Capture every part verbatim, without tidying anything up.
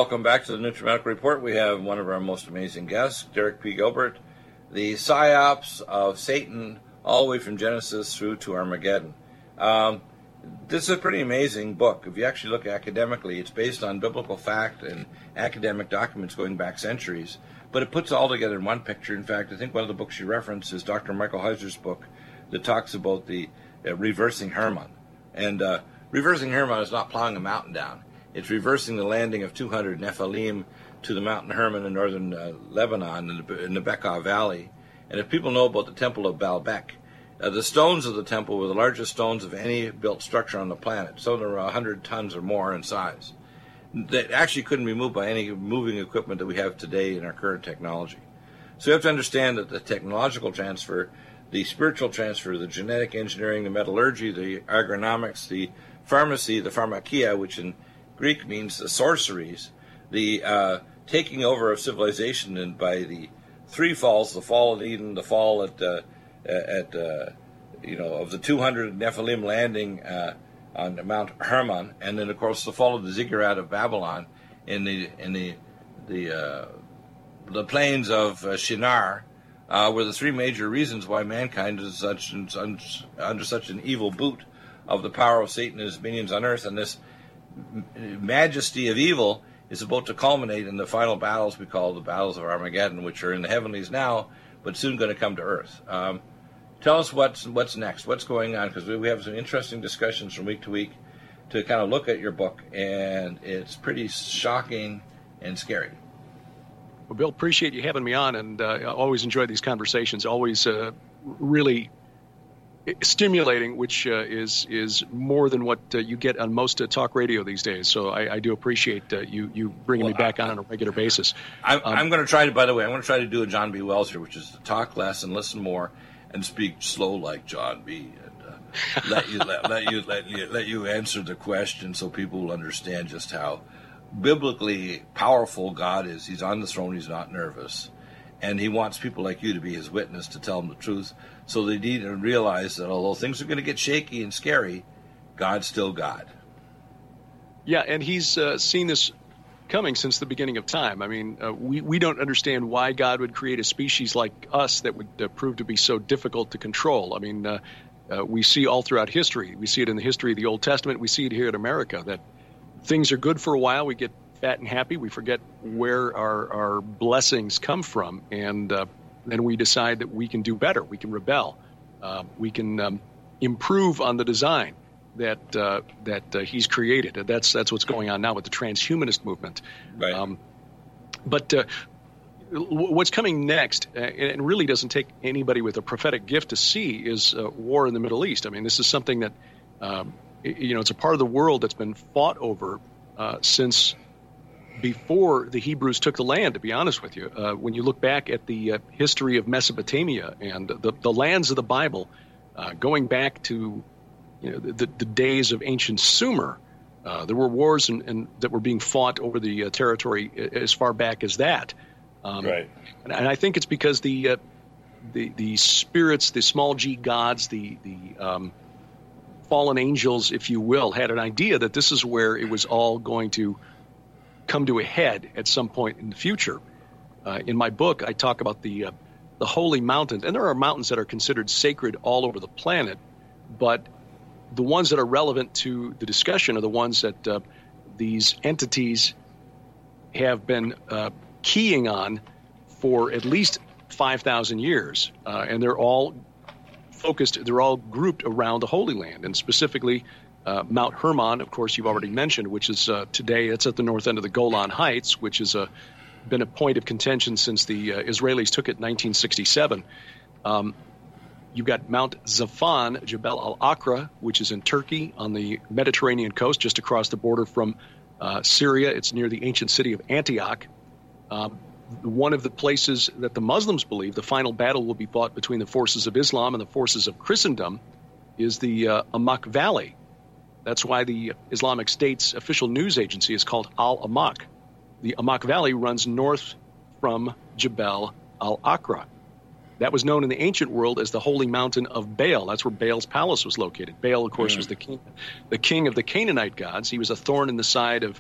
welcome back to the NutriMedical Report. We have one of our most amazing guests, Derek P. Gilbert, the psyops of Satan, all the way from Genesis through to Armageddon. Um, this is a pretty amazing book. If you actually look academically, it's based on biblical fact and academic documents going back centuries, but it puts it all together in one picture. In fact, I think one of the books you reference is Doctor Michael Heiser's book that talks about the uh, reversing Hermon. And uh, reversing Hermon is not plowing a mountain down. It's reversing the landing of two hundred Nephilim to the mountain Hermon in northern uh, Lebanon in the, in the Bekaa Valley. And if people know about the Temple of Baalbek, uh, the stones of the temple were the largest stones of any built structure on the planet. So they were one hundred tons or more in size. They actually couldn't be moved by any moving equipment that we have today in our current technology. So you have to understand that the technological transfer, the spiritual transfer, the genetic engineering, the metallurgy, the agronomics, the pharmacy, the pharmakia, which in Greek means the sorceries, the uh, taking over of civilization and by the three falls, the fall of Eden, the fall at, uh, at uh, you know, of the two hundred Nephilim landing uh, on Mount Hermon, and then of course the fall of the ziggurat of Babylon in the in the the uh, the plains of uh, Shinar, uh, were the three major reasons why mankind is such under such an evil boot of the power of Satan and his minions on earth, and this majesty of evil is about to culminate in the final battles we call the battles of Armageddon, which are in the heavenlies now, but soon going to come to earth. Um, tell us what's what's next, what's going on, because we, we have some interesting discussions from week to week to kind of look at your book, and it's pretty shocking and scary. Well, Bill, appreciate you having me on, and uh, I always enjoy these conversations, always uh, really stimulating, which uh, is is more than what uh, you get on most uh, talk radio these days. So I, I do appreciate uh, you you bringing well, me back I, on on a regular basis. I, um, I'm going to try to, by the way, I'm going to try to do a John B. Wells here, which is to talk less and listen more and speak slow like John B. and uh, let you let, let you let you let you answer the question so people will understand just how biblically powerful God is. He's on the throne. He's not nervous. And he wants people like you to be his witness, to tell them the truth, so they need to realize that although things are going to get shaky and scary, God's still God. Yeah, and he's uh, seen this coming since the beginning of time. I mean, uh, we, we don't understand why God would create a species like us that would uh, prove to be so difficult to control. I mean, uh, uh, we see all throughout history. We see it in the history of the Old Testament. We see it here in America, that things are good for a while. We get fat and happy. We forget where our, our blessings come from, and uh, then we decide that we can do better. We can rebel. Uh, we can um, improve on the design that uh, that uh, he's created. And that's that's what's going on now with the transhumanist movement. Right. Um, but uh, what's coming next, uh, and really doesn't take anybody with a prophetic gift to see, is uh, war in the Middle East. I mean, this is something that um, you know, it's a part of the world that's been fought over uh, since before the Hebrews took the land, to be honest with you. Uh, when you look back at the uh, history of Mesopotamia and the, the lands of the Bible, uh, going back to you know the, the days of ancient Sumer, uh, there were wars and, and that were being fought over the uh, territory as far back as that. Um, right. And, and I think it's because the uh, the the spirits, the small g gods, the the um, fallen angels, if you will, had an idea that this is where it was all going to come to a head at some point in the future. Uh, in my book, I talk about the uh, the holy mountains, and there are mountains that are considered sacred all over the planet, but the ones that are relevant to the discussion are the ones that uh, these entities have been uh, keying on for at least five thousand years, uh, and they're all focused, they're all grouped around the Holy Land, and specifically Uh, Mount Hermon, of course, you've already mentioned, which is uh, today, it's at the north end of the Golan Heights, which has uh, been a point of contention since the uh, Israelis took it in nineteen sixty-seven. Um, you've got Mount Zafan, Jebel al-Aqra, which is in Turkey on the Mediterranean coast, just across the border from uh, Syria. It's near the ancient city of Antioch. Um, one of the places that the Muslims believe the final battle will be fought between the forces of Islam and the forces of Christendom is the uh, Amaq Valley. That's why the Islamic State's official news agency is called Al-Amaq. The Amaq Valley runs north from Jebel al-Aqra. That was known in the ancient world as the holy mountain of Baal. That's where Baal's palace was located. Baal, of course, mm. was the king, the king of the Canaanite gods. He was a thorn in the side of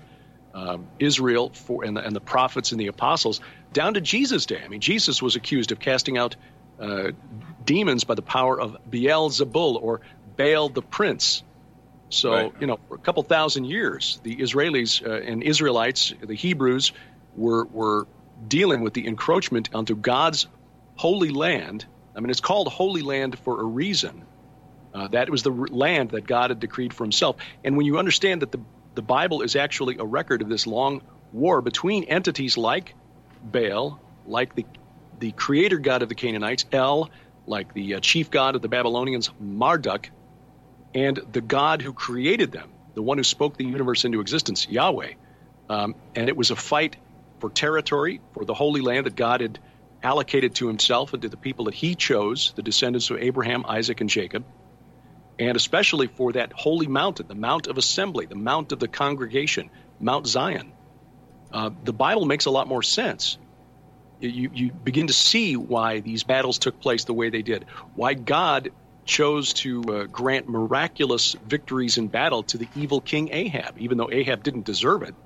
um, Israel for and the, and the prophets and the apostles down to Jesus' day. I mean, Jesus was accused of casting out uh, demons by the power of Beelzebul, or Baal the prince. So, right. you know, for a couple thousand years, the Israelis uh, and Israelites, the Hebrews, were were dealing with the encroachment onto God's holy land. I mean, it's called Holy Land for a reason. Uh, that was the r- land that God had decreed for himself. And when you understand that the, the Bible is actually a record of this long war between entities like Baal, like the the creator god of the Canaanites, El, like the uh, chief god of the Babylonians, Marduk, and the God who created them, the one who spoke the universe into existence, Yahweh. Um, and it was a fight for territory, for the Holy Land that God had allocated to himself and to the people that he chose, the descendants of Abraham, Isaac, and Jacob, and especially for that holy mountain, the Mount of Assembly, the Mount of the Congregation, Mount Zion. Uh, the Bible makes a lot more sense. You, you begin to see why these battles took place the way they did, why God chose to uh, grant miraculous victories in battle to the evil king Ahab, even though Ahab didn't deserve it.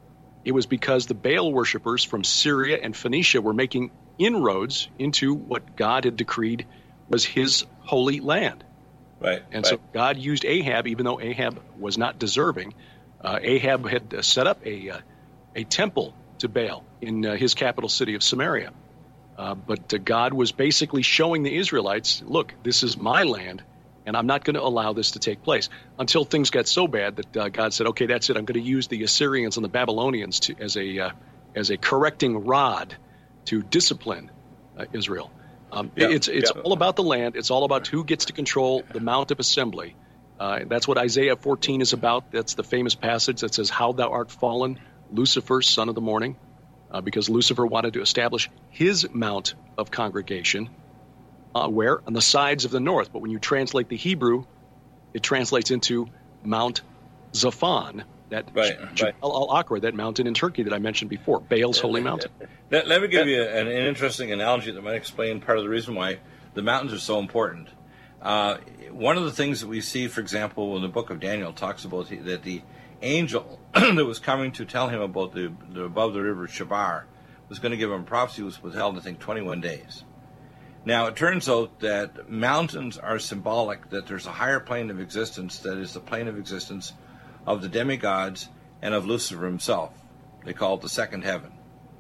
It was because the Baal worshippers from Syria and Phoenicia were making inroads into what God had decreed was his holy land. Right. And right. so God used Ahab, even though Ahab was not deserving. Uh, Ahab had uh, set up a uh, a temple to Baal in uh, his capital city of Samaria. Uh, but uh, God was basically showing the Israelites, look, this is my land, and I'm not going to allow this to take place, until things got so bad that uh, God said, okay, that's it. I'm going to use the Assyrians and the Babylonians to, as a uh, as a correcting rod to discipline uh, Israel. Um, yeah, it's it's yeah. all about the land. It's all about who gets to control the Mount of Assembly. Uh, that's what Isaiah fourteen is about. That's the famous passage that says, how thou art fallen, Lucifer, son of the morning, uh, because Lucifer wanted to establish his mount of congregation. Uh, where? On the sides of the north. But when you translate the Hebrew, it translates into Mount Zaphon, that right, J- right. Al-Aqra, that mountain in Turkey that I mentioned before, Baal's holy mountain. Let, let me give you an, an interesting analogy that might explain part of the reason why the mountains are so important. Uh, one of the things that we see, for example, in the book of Daniel, talks about the, that the angel that was coming to tell him about the, the above the river Shabar was going to give him a prophecy, was withheld, I think, twenty-one days. Now, it turns out that mountains are symbolic, that there's a higher plane of existence that is the plane of existence of the demigods and of Lucifer himself. They call it the second heaven.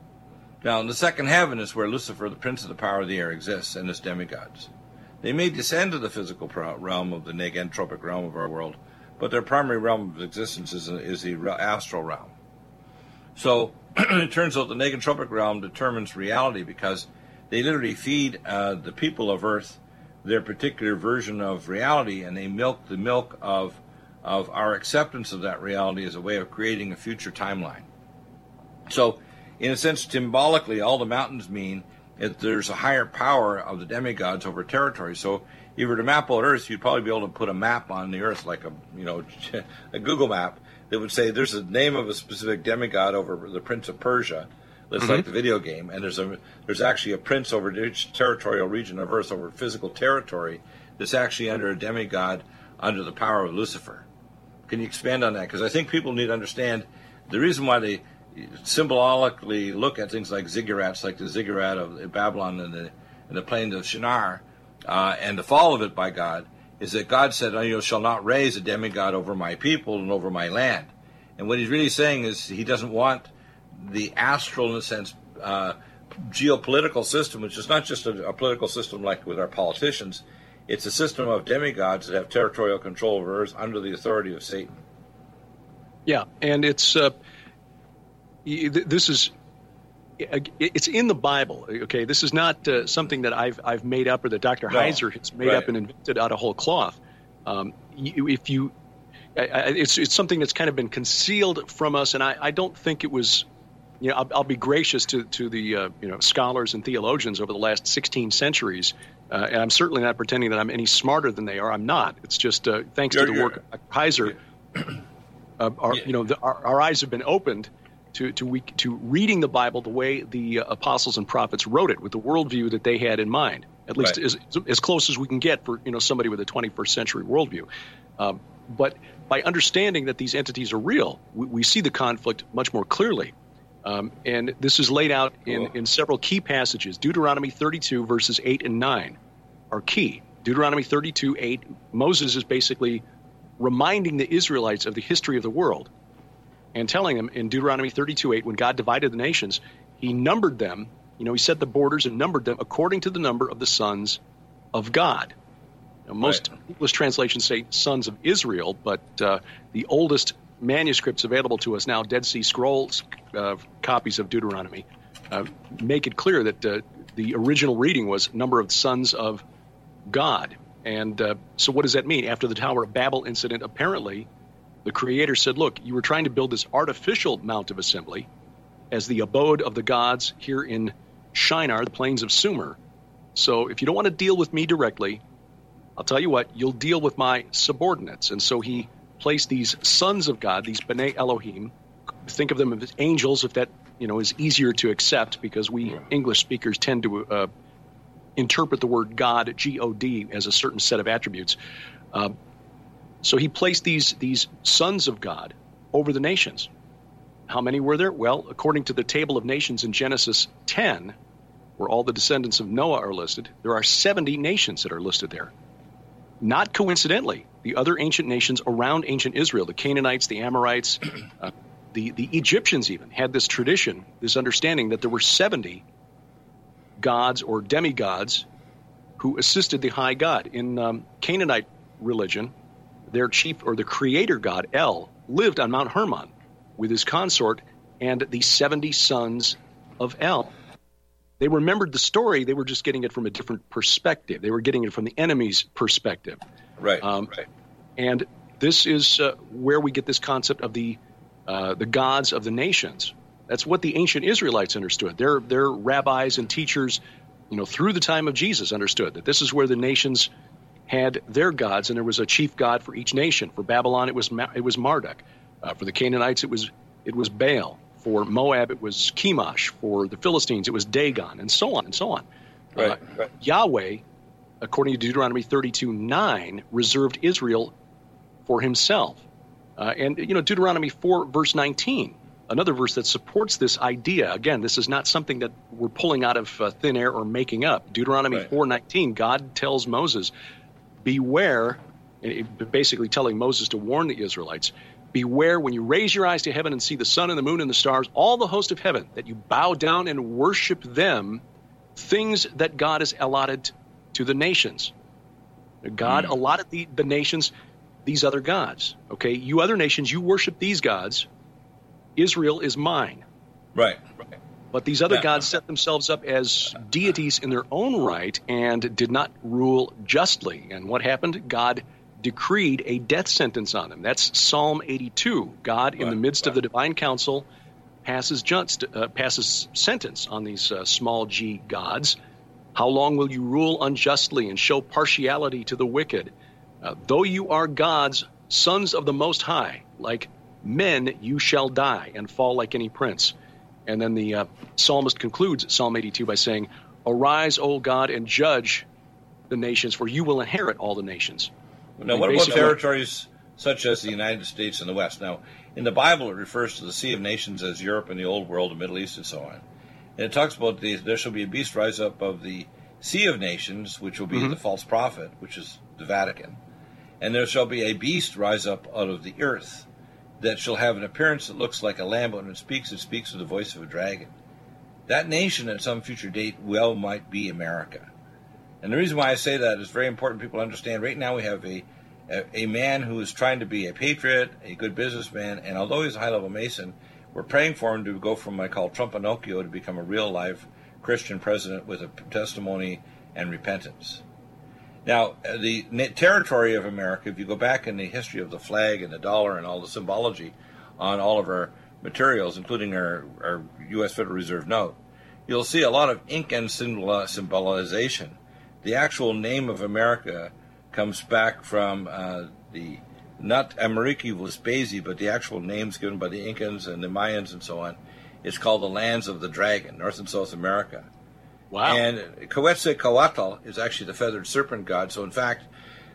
Now, in the second heaven is where Lucifer, the prince of the power of the air, exists, and his demigods. They may descend to the physical realm of the negentropic realm of our world, but their primary realm of existence is, is the astral realm. So, it turns out the negentropic realm determines reality because they literally feed uh, the people of Earth their particular version of reality, and they milk the milk of of our acceptance of that reality as a way of creating a future timeline. So, in a sense, symbolically, all the mountains mean that there's a higher power of the demigods over territory. So, if you were to map out Earth, you'd probably be able to put a map on the Earth, like a you know a Google map, that would say there's a name of a specific demigod over the Prince of Persia. It's mm-hmm. like the video game, and there's a there's actually a prince over each territorial region of Earth, over physical territory, that's actually under a demigod under the power of Lucifer. Can you expand on that? Because I think people need to understand the reason why they symbolically look at things like ziggurats, like the ziggurat of Babylon and the and the plains of Shinar, uh, and the fall of it by God, is that God said, "You shall not raise a demigod over my people and over my land." And what he's really saying is he doesn't want the astral, in a sense, uh, geopolitical system, which is not just a, a political system like with our politicians. It's a system of demigods that have territorial control over Earth under the authority of Satan. Yeah, and it's uh, this is it's in the Bible. Okay, this is not uh, something that I've I've made up or that Doctor No. Heiser has made right. up and invented out of whole cloth. Um, if you, it's it's something that's kind of been concealed from us, and I, I don't think it was. You know, I'll, I'll be gracious to to the uh, you know scholars and theologians over the last sixteen centuries, uh, and I'm certainly not pretending that I'm any smarter than they are. I'm not. It's just uh, thanks you're, to the work of Heiser, uh, our, yeah. you know, the, our, our eyes have been opened to to we, to reading the Bible the way the uh, apostles and prophets wrote it, with the worldview that they had in mind. At least right. as as close as we can get for you know somebody with a twenty-first century worldview. Um, but by understanding that these entities are real, we, we see the conflict much more clearly. Um, and this is laid out in, in several key passages. Deuteronomy thirty-two, verses eight and nine are key. Deuteronomy thirty-two, eight, Moses is basically reminding the Israelites of the history of the world and telling them in Deuteronomy thirty-two, eight, when God divided the nations, he numbered them, you know, he set the borders and numbered them according to the number of the sons of God. Now, most right. English translations say sons of Israel, but uh, the oldest manuscripts available to us now, Dead Sea Scrolls uh, copies of Deuteronomy, uh, make it clear that uh, the original reading was number of sons of God. And uh, so what does that mean? After the Tower of Babel incident, apparently, the Creator said, look, you were trying to build this artificial Mount of Assembly as the abode of the gods here in Shinar, the plains of Sumer. So if you don't want to deal with me directly, I'll tell you what, you'll deal with my subordinates. And so he placed these sons of God, these B'nai Elohim, think of them as angels, if that you know is easier to accept, because we English speakers tend to uh, interpret the word God, G O D, as a certain set of attributes. Uh, so he placed these these sons of God over the nations. How many were there? Well, according to the table of nations in Genesis ten, where all the descendants of Noah are listed, there are seventy nations that are listed there. Not coincidentally, the other ancient nations around ancient Israel, the Canaanites, the Amorites, uh, the, the Egyptians even, had this tradition, this understanding that there were seventy gods or demigods who assisted the high god. In um, Canaanite religion, their chief or the creator god, El, lived on Mount Hermon with his consort and the seventy sons of El. They remembered the story. They were just getting it from a different perspective. They were getting it from the enemy's perspective. Right, um, right. And this is uh, where we get this concept of the uh, the gods of the nations. That's what the ancient Israelites understood. Their their rabbis and teachers, you know, through the time of Jesus understood that this is where the nations had their gods, and there was a chief god for each nation. For Babylon, it was Ma- it was Marduk. Uh, for the Canaanites, it was it was Baal. For Moab, it was Chemosh. For the Philistines, it was Dagon, and so on and so on. Right, uh, right. Yahweh, according to Deuteronomy thirty-two nine, reserved Israel for himself. Uh, and, you know, Deuteronomy four, verse nineteen, another verse that supports this idea. Again, this is not something that we're pulling out of uh, thin air or making up. Deuteronomy right. four nineteen, God tells Moses, beware, basically telling Moses to warn the Israelites, beware when you raise your eyes to heaven and see the sun and the moon and the stars, all the host of heaven, that you bow down and worship them, things that God has allotted to the nations. God mm. allotted the, the nations these other gods. Okay, you other nations, you worship these gods. Israel is mine. Right. right. But these other yeah. gods set themselves up as deities in their own right and did not rule justly. And what happened? God decreed a death sentence on them. That's Psalm eighty-two. God, in right, the midst right. of the divine council, passes just, uh, passes sentence on these uh, small g gods. How long will you rule unjustly and show partiality to the wicked? Uh, though you are gods, sons of the Most High, like men you shall die and fall like any prince. And then the uh, psalmist concludes Psalm eighty-two by saying, arise, O God, and judge the nations, for you will inherit all the nations. Now, what about territories such as the United States and the West? Now, in the Bible, it refers to the Sea of Nations as Europe and the Old World, the Middle East, and so on. And it talks about the, there shall be a beast rise up of the Sea of Nations, which will be mm-hmm. the false prophet, which is the Vatican. And there shall be a beast rise up out of the earth that shall have an appearance that looks like a lamb, but when it speaks, it speaks with the voice of a dragon. That nation at some future date well might be America. And the reason why I say that is very important people understand. Right now we have a, a a man who is trying to be a patriot, a good businessman, and although he's a high-level Mason, we're praying for him to go from what I call Trump-Pinocchio to become a real-life Christian president with a testimony and repentance. Now, the territory of America, if you go back in the history of the flag and the dollar and all the symbology on all of our materials, including our, our U S Federal Reserve note, you'll see a lot of ink and symbol- symbolization. The actual name of America comes back from uh, the, not Americi Vespasi, but the actual names given by the Incans and the Mayans and so on. It's called the Lands of the Dragon, North and South America. Wow. And Quetzalcoatl is actually the feathered serpent god. So, in fact,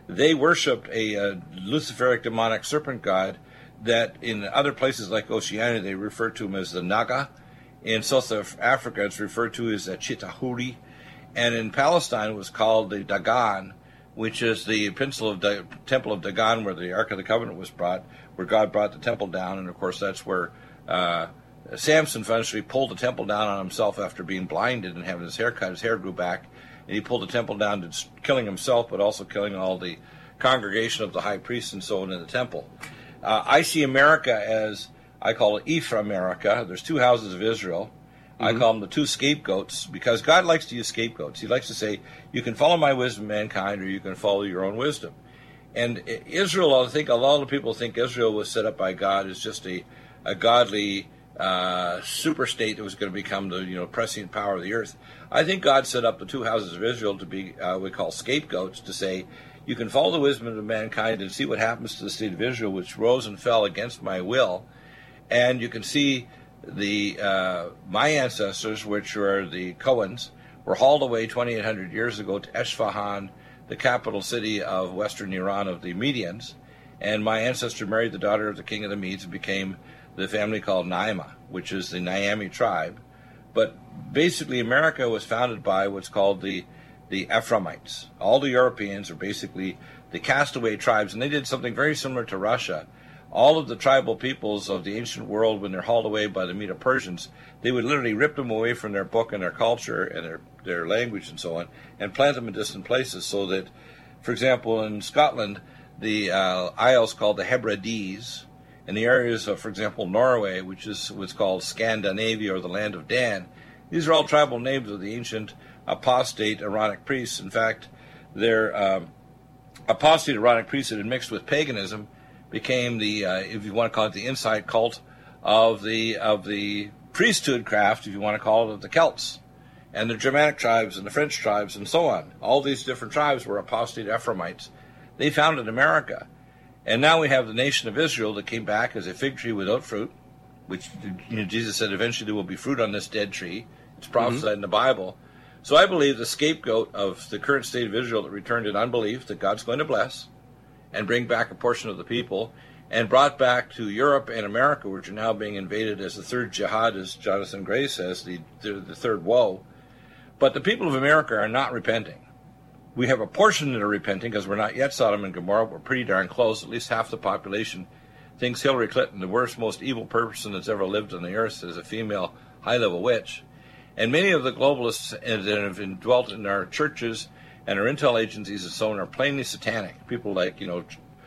they worshipped a, a Luciferic demonic serpent god that in other places like Oceania they refer to him as the Naga. In South Africa it's referred to as a Chitahuri. And in Palestine it was called the Dagon, which is the pencil of the temple of Dagon where the Ark of the Covenant was brought, where God brought the temple down. And of course that's where uh, Samson eventually pulled the temple down on himself after being blinded and having his hair cut. His hair grew back, and he pulled the temple down to killing himself, but also killing all the congregation of the high priests and so on in the temple. Uh, I see America as, I call it Ephraimerica. There's two houses of Israel. Mm-hmm. I call them the two scapegoats, because God likes to use scapegoats. He likes to say, you can follow my wisdom, mankind, or you can follow your own wisdom. And Israel, I think a lot of people think Israel was set up by God as just a, a godly uh, super state that was going to become the you know prescient power of the earth. I think God set up the two houses of Israel to be uh, we call scapegoats, to say you can follow the wisdom of mankind and see what happens to the state of Israel, which rose and fell against my will, and you can see the uh, my ancestors, which were the Cohens, were hauled away twenty-eight hundred years ago to Esfahan, the capital city of western Iran of the Medians, and my ancestor married the daughter of the king of the Medes and became the family called Naima, which is the Niami tribe. But basically America was founded by what's called the, the Ephraimites. All the Europeans are basically the castaway tribes, and they did something very similar to Russia. All of the tribal peoples of the ancient world, when they're hauled away by the Medo-Persians, they would literally rip them away from their book and their culture and their, their language and so on, and plant them in distant places, so that, for example, in Scotland, the uh, isles called the Hebrides, and the areas of, for example, Norway, which is what's called Scandinavia or the land of Dan, these are all tribal names of the ancient apostate Aaronic priests. In fact, their um, apostate Aaronic priests that had mixed with paganism became the, uh, if you want to call it, the inside cult of the of the priesthood craft, if you want to call it, of the Celts, and the Germanic tribes and the French tribes and so on. All these different tribes were apostate Ephraimites. They founded America. And now we have the nation of Israel that came back as a fig tree without fruit, which you know, Jesus said eventually there will be fruit on this dead tree. It's prophesied mm-hmm. in the Bible. So I believe the scapegoat of the current state of Israel that returned in unbelief, that God's going to bless and bring back a portion of the people, and brought back to Europe and America, which are now being invaded as the third jihad, as Jonathan Gray says, the, the, the third woe. But the people of America are not repenting. We have a portion that are repenting because we're not yet Sodom and Gomorrah. We're pretty darn close. At least half the population thinks Hillary Clinton, the worst, most evil person that's ever lived on the earth, is a female high-level witch. And many of the globalists that have dwelt in our churches and our intel agencies and so on are plainly satanic. People like, you know,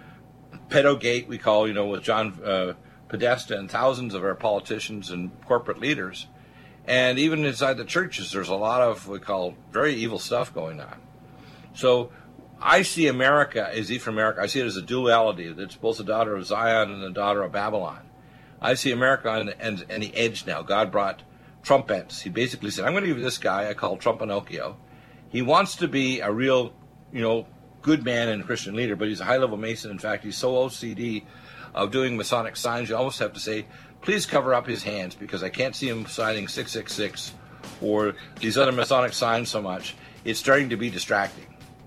Pedogate, we call, you know, with John uh, Podesta and thousands of our politicians and corporate leaders. And even inside the churches, there's a lot of, we call, very evil stuff going on. So I see America as Ephraimerica. I see it as a duality. It's both the daughter of Zion and the daughter of Babylon. I see America on the, on, on the edge now. God brought trumpets. He basically said, I'm going to give you this guy I call Trump Pinocchio. He wants to be a real, you know, good man and Christian leader, but he's a high-level Mason. In fact, he's so O C D of doing Masonic signs, you almost have to say, please cover up his hands, because I can't see him signing six six six or these other Masonic signs so much. It's starting to be distracting.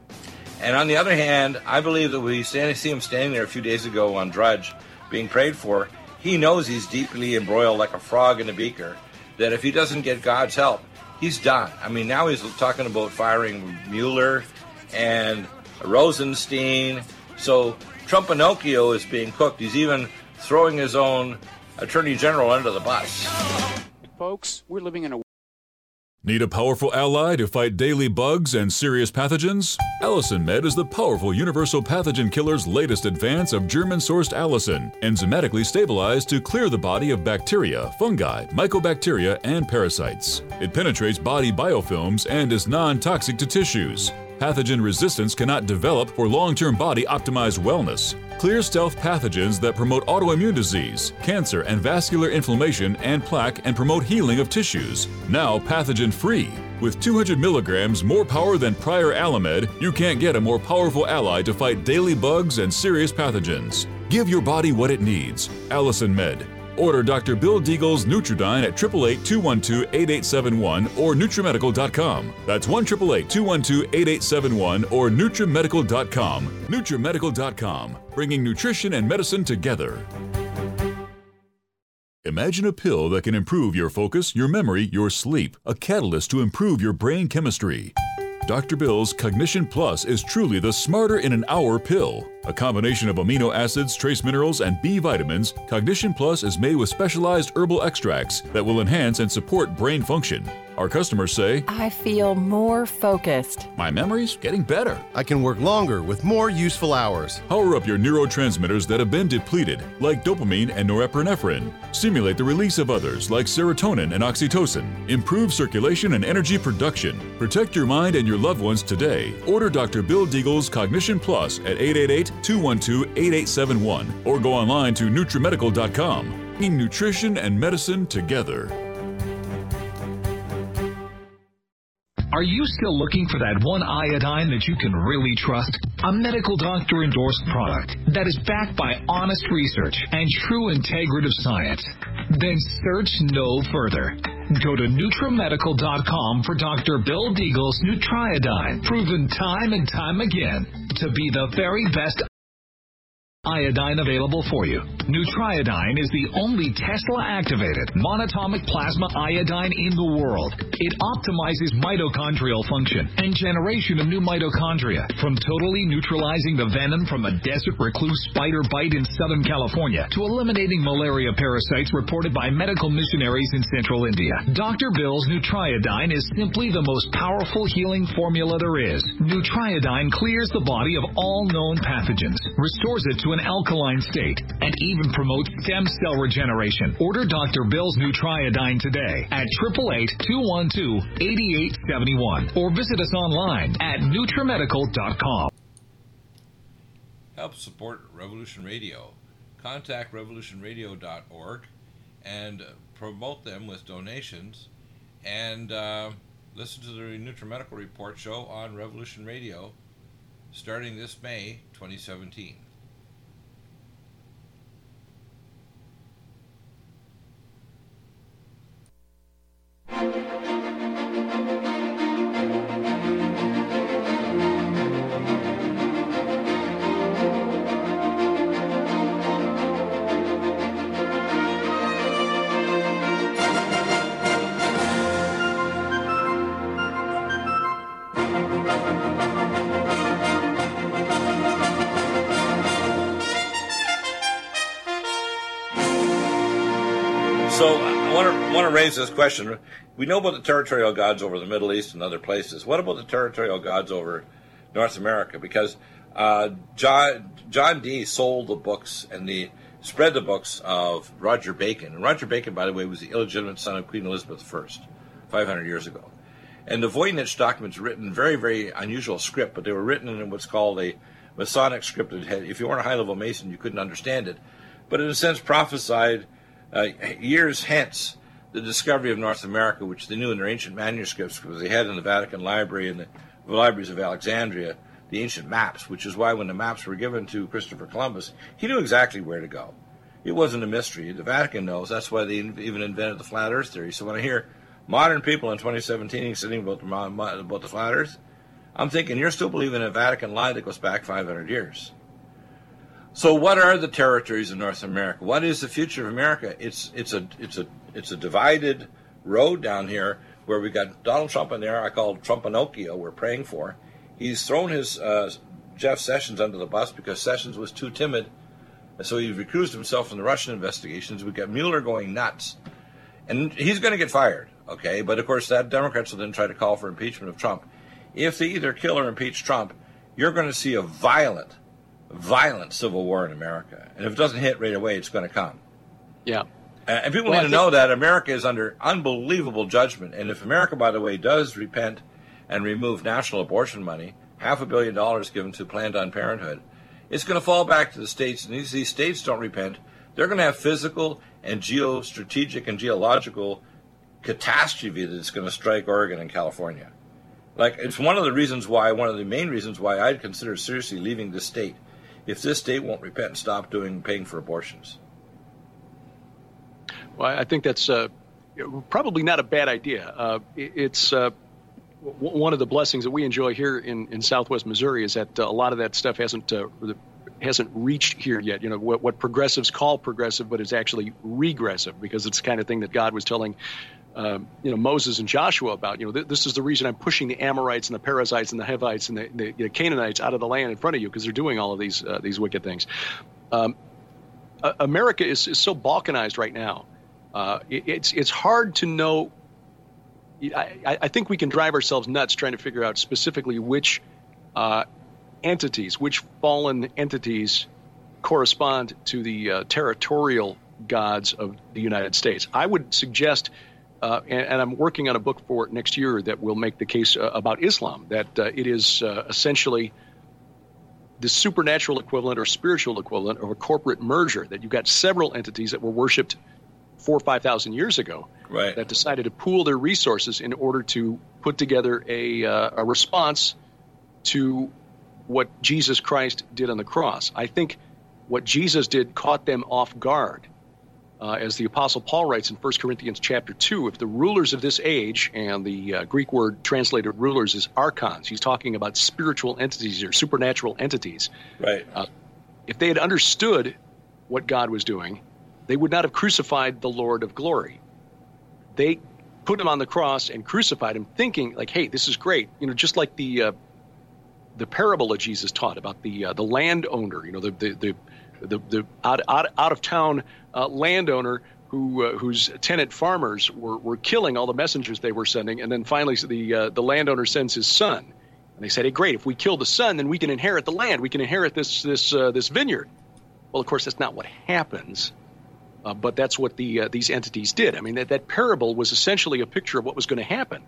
And on the other hand, I believe that we stand, see him standing there a few days ago on Drudge being prayed for. He knows he's deeply embroiled like a frog in a beaker, that if he doesn't get God's help, he's done. I mean, now he's talking about firing Mueller and Rosenstein. So Trump Pinocchio is being cooked. He's even throwing his own attorney general under the bus. Folks, we're living in a Need a powerful ally to fight daily bugs and serious pathogens? Allicin Med is the powerful universal pathogen killer's latest advance of German-sourced allicin, enzymatically stabilized to clear the body of bacteria, fungi, mycobacteria, and parasites. It penetrates body biofilms and is non-toxic to tissues. Pathogen resistance cannot develop for long-term body-optimized wellness. Clear stealth pathogens that promote autoimmune disease, cancer and vascular inflammation and plaque, and promote healing of tissues. Now pathogen-free. With two hundred milligrams more power than prior Alamed, you can't get a more powerful ally to fight daily bugs and serious pathogens. Give your body what it needs. Allicin Med. Order Doctor Bill Deagle's Nutridyne at eight eight eight, two one two, eight eight seven one or NutriMedical dot com. That's one eight eight eight, two one two, eight eight seven one or NutriMedical dot com. NutriMedical dot com, bringing nutrition and medicine together. Imagine a pill that can improve your focus, your memory, your sleep, a catalyst to improve your brain chemistry. Doctor Bill's Cognition Plus is truly the smarter in an hour pill. A combination of amino acids, trace minerals, and B vitamins, Cognition Plus is made with specialized herbal extracts that will enhance and support brain function. Our customers say, I feel more focused. My memory's getting better. I can work longer with more useful hours. Power up your neurotransmitters that have been depleted, like dopamine and norepinephrine. Stimulate the release of others, like serotonin and oxytocin. Improve circulation and energy production. Protect your mind and your loved ones today. Order Doctor Bill Deagle's Cognition Plus at eight eight eight, two one two, eight eight seven one or go online to NutriMedical dot com. Bringing nutrition and medicine together. Are you still looking for that one iodine that you can really trust? A medical doctor endorsed product that is backed by honest research and true integrative science? Then search no further. Go to NutriMedical dot com for Doctor Bill Deagle's Nutriodine, proven time and time again to be the very best iodine available for you. Nutriodine is the only Tesla-activated monatomic plasma iodine in the world. It optimizes mitochondrial function and generation of new mitochondria, from totally neutralizing the venom from a desert recluse spider bite in Southern California to eliminating malaria parasites reported by medical missionaries in central India. Doctor Bill's Nutriodine is simply the most powerful healing formula there is. Nutriodine clears the body of all known pathogens, restores it to an alkaline state, and even promotes stem cell regeneration. Order Doctor Bill's Nutriodine today at eight eight eight, two one two, eight eight seven one or visit us online at NutriMedical dot com. Help support Revolution Radio. Contact revolution radio dot org and promote them with donations, and uh, listen to the NutriMedical Report show on Revolution Radio starting this May twenty seventeen. So I want to, want to raise this question. We know about the territorial gods over the Middle East and other places. What about the territorial gods over North America? Because uh, John, John Dee sold the books and the spread the books of Roger Bacon. And Roger Bacon, by the way, was the illegitimate son of Queen Elizabeth the First, five hundred years ago. And the Voynich documents were written in very, very unusual script, but they were written in what's called a Masonic script. If you weren't a high-level Mason, you couldn't understand it. But in a sense, prophesied uh, years hence the discovery of North America, which they knew in their ancient manuscripts, because they had in the Vatican Library and the libraries of Alexandria the ancient maps, which is why when the maps were given to Christopher Columbus, he knew exactly where to go. It wasn't a mystery. The Vatican knows. That's why they even invented the flat earth theory. So when I hear modern people in twenty seventeen sitting about the, about the flat earth, I'm thinking you're still believing in a Vatican lie that goes back five hundred years. So what are the territories of North America? What is the future of America? It's it's a it's a it's a divided road down here where we got Donald Trump in there. I call Trump Pinocchio. We're praying for. He's thrown his uh, Jeff Sessions under the bus because Sessions was too timid, so he recused himself from the Russian investigations. We've got Mueller going nuts, and he's going to get fired. Okay, but of course that Democrats will then try to call for impeachment of Trump. If they either kill or impeach Trump, you're going to see a violent, violent civil war in America. And if it doesn't hit right away, it's going to come. Yeah. Uh, and people well, need to know that America is under unbelievable judgment. And if America, by the way, does repent and remove national abortion money, half a billion dollars given to Planned Parenthood, it's going to fall back to the states. And these, these states don't repent. They're going to have physical and geostrategic and geological catastrophe that's going to strike Oregon and California. Like, it's one of the reasons why, one of the main reasons why I'd consider seriously leaving this state if this state won't repent and stop doing paying for abortions. Well, I think that's uh, probably not a bad idea. Uh, it, it's uh, w- one of the blessings that we enjoy here in, in Southwest Missouri is that uh, a lot of that stuff hasn't uh, hasn't reached here yet. You know, what, what progressives call progressive, but it's actually regressive, because it's the kind of thing that God was telling Um, you know, Moses and Joshua about. You know, th- this is the reason I'm pushing the Amorites and the Perizzites and the Hivites and the, the, the Canaanites out of the land in front of you, because they're doing all of these uh, these wicked things. Um, uh, America is, is so balkanized right now. Uh, it, it's it's hard to know. I, I think we can drive ourselves nuts trying to figure out specifically which uh, entities, which fallen entities correspond to the uh, territorial gods of the United States. I would suggest, uh, and, and I'm working on a book for next year that will make the case uh, about Islam, that uh, it is uh, essentially the supernatural equivalent or spiritual equivalent of a corporate merger, that you've got several entities that were worshipped four or five thousand years ago, right, that decided to pool their resources in order to put together a, uh, a response to what Jesus Christ did on the cross. I think what Jesus did caught them off guard. Uh, as the Apostle Paul writes in First Corinthians chapter two, if the rulers of this age, and the uh, Greek word translated rulers is archons, he's talking about spiritual entities or supernatural entities. Right. Uh, if they had understood what God was doing, they would not have crucified the Lord of glory. They put him on the cross and crucified him, thinking like, hey, this is great. You know, just like the uh, the parable that Jesus taught about the uh, the landowner, you know, the the the the, the out, out, out of town uh, landowner who uh, whose tenant farmers were, were killing all the messengers they were sending, and then finally the uh, the landowner sends his son, and they said, hey, great, if we kill the son, then we can inherit the land, we can inherit this this uh, this vineyard. Well, of course, that's not what happens. Uh, but that's what the uh, these entities did. I mean, that, that parable was essentially a picture of what was going to happen.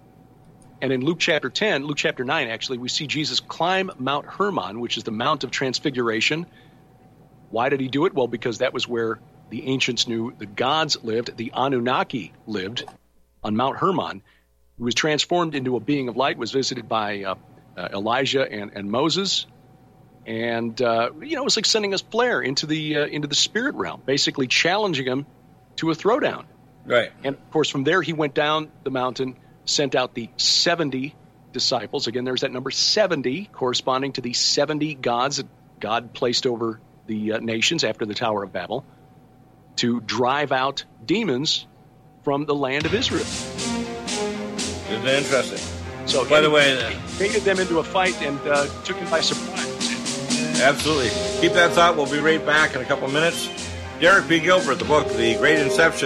And in Luke chapter ten, Luke chapter nine, actually, we see Jesus climb Mount Hermon, which is the Mount of Transfiguration. Why did he do it? Well, because that was where the ancients knew the gods lived. The Anunnaki lived on Mount Hermon. He was transformed into a being of light, was visited by uh, uh, Elijah and, and Moses. And, uh, you know, it was like sending a flare into the uh, into the spirit realm, basically challenging him to a throwdown. Right. And, of course, from there he went down the mountain, sent out the seventy disciples. Again, there's that number seventy, corresponding to the seventy gods that God placed over the uh, nations after the Tower of Babel, to drive out demons from the land of Israel. Isn't that interesting? So, by the way, he baited them into a fight and uh, took him by surprise. Absolutely. Keep that thought. We'll be right back in a couple of minutes. Derek P. Gilbert, the book, The Great Inception,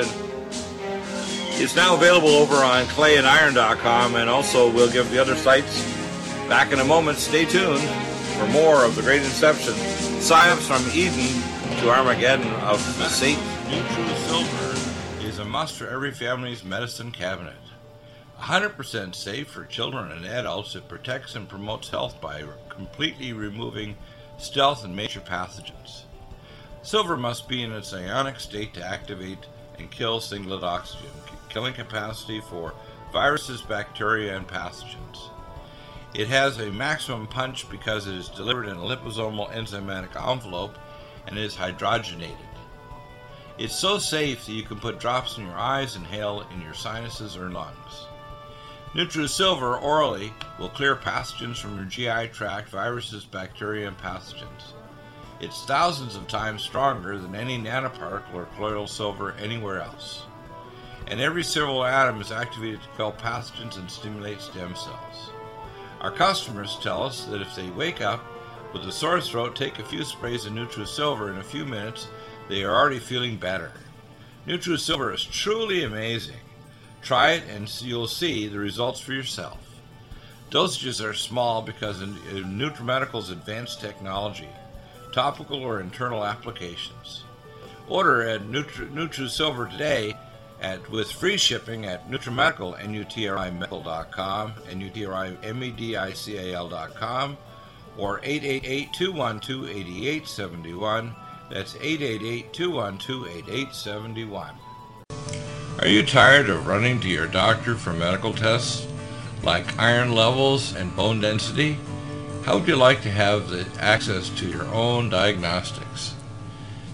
is now available over on clay and iron dot com, and also we'll give the other sites back in a moment. Stay tuned for more of The Great Inception. Psyops from Eden to Armageddon of Satan. New Silver is a must for every family's medicine cabinet. one hundred percent safe for children and adults. It protects and promotes health by completely removing stealth and major pathogens. Silver must be in its ionic state to activate and kill singlet oxygen, killing capacity for viruses, bacteria, and pathogens. It has a maximum punch because it is delivered in a liposomal enzymatic envelope and is hydrogenated. It's so safe that you can put drops in your eyes and inhale in your sinuses or lungs. NutriSilver orally will clear pathogens from your G I tract, viruses, bacteria, and pathogens. It's thousands of times stronger than any nanoparticle or colloidal silver anywhere else. And every silver atom is activated to kill pathogens and stimulate stem cells. Our customers tell us that if they wake up with a sore throat, take a few sprays of NutriSilver in a few minutes, they are already feeling better. NutriSilver is truly amazing. Try it and you'll see the results for yourself. Dosages are small because of NutriMedical's advanced technology, topical or internal applications. Order at Nutri- NutriSilver today at with free shipping at NutriMedical, N U T R I medical dot com, N U T R I M E D I C A L dot com, or eight eight eight, two one two, eight eight seven one. That's eight eight eight, two one two, eight eight seven one. Are you tired of running to your doctor for medical tests like iron levels and bone density? How would you like to have the access to your own diagnostics?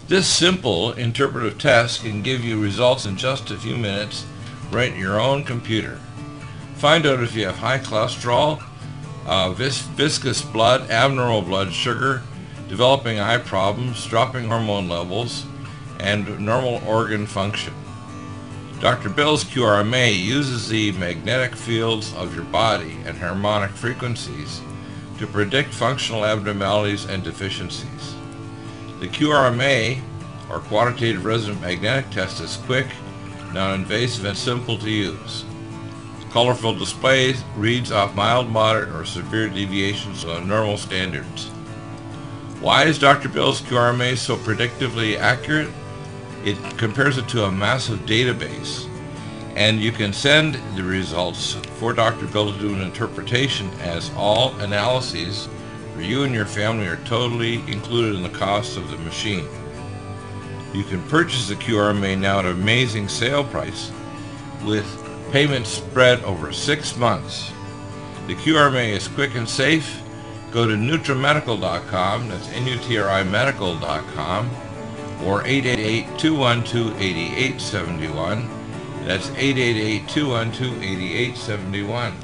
This simple interpretive test can give you results in just a few minutes right in your own computer. Find out if you have high cholesterol, uh, vis- viscous blood, abnormal blood sugar, developing eye problems, dropping hormone levels, and normal organ function. Doctor Bill's Q R M A uses the magnetic fields of your body and harmonic frequencies to predict functional abnormalities and deficiencies. The Q R M A, or Quantitative Resonant Magnetic Test, is quick, non-invasive, and simple to use. Colorful displays reads off mild, moderate, or severe deviations of normal standards. Why is Doctor Bill's Q R M A so predictively accurate? It compares it to a massive database, and you can send the results for Doctor Bill to do an interpretation, as all analyses for you and your family are totally included in the cost of the machine. You can purchase the Q R M A now at an amazing sale price with payments spread over six months. The Q R M A is quick and safe. Go to nutrimedical dot com, that's N U T R I medical dot com, or eight eight eight, two one two, eight eight seven one. That's eight eight eight, two one two, eight eight seven one.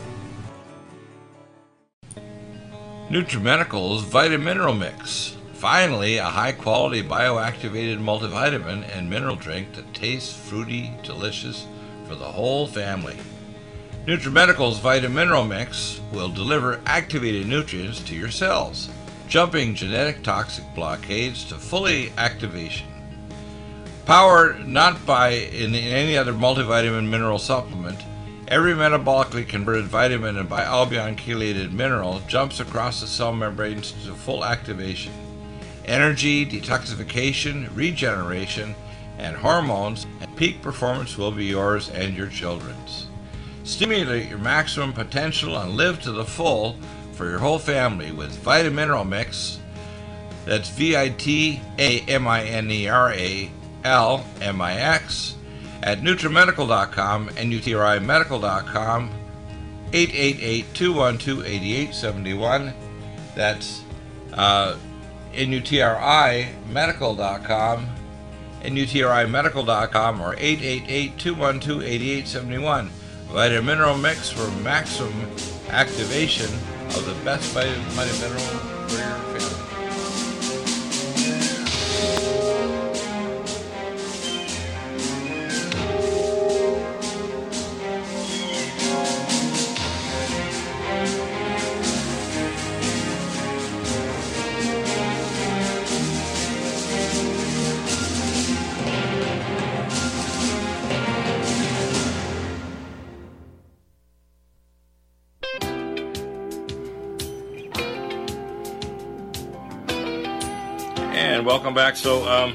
Nutrimedical's Vitamineral Mix. Finally, a high-quality bioactivated multivitamin and mineral drink that tastes fruity, delicious for the whole family. Nutrimedical's Vitamineral Mix will deliver activated nutrients to your cells, jumping genetic toxic blockades to fully activation. Powered not by in, in any other multivitamin mineral supplement, every metabolically converted vitamin and bialbion chelated mineral jumps across the cell membranes to full activation. Energy, detoxification, regeneration, and hormones and peak performance will be yours and your children's. Stimulate your maximum potential and live to the full for your whole family with Vitamineral Mix. That's V I T A M I N E R A L M I X at nutrimedical dot com, N U T R I medical dot com, eight eight eight, two one two, eight eight seven one. That's uh, N U T R I medical dot com, N U T R I medical dot com, or eight eight eight, two one two, eight eight seven one. Vitamineral Mix for maximum activation of the best vitamin mineral for your family. And welcome back. So, um,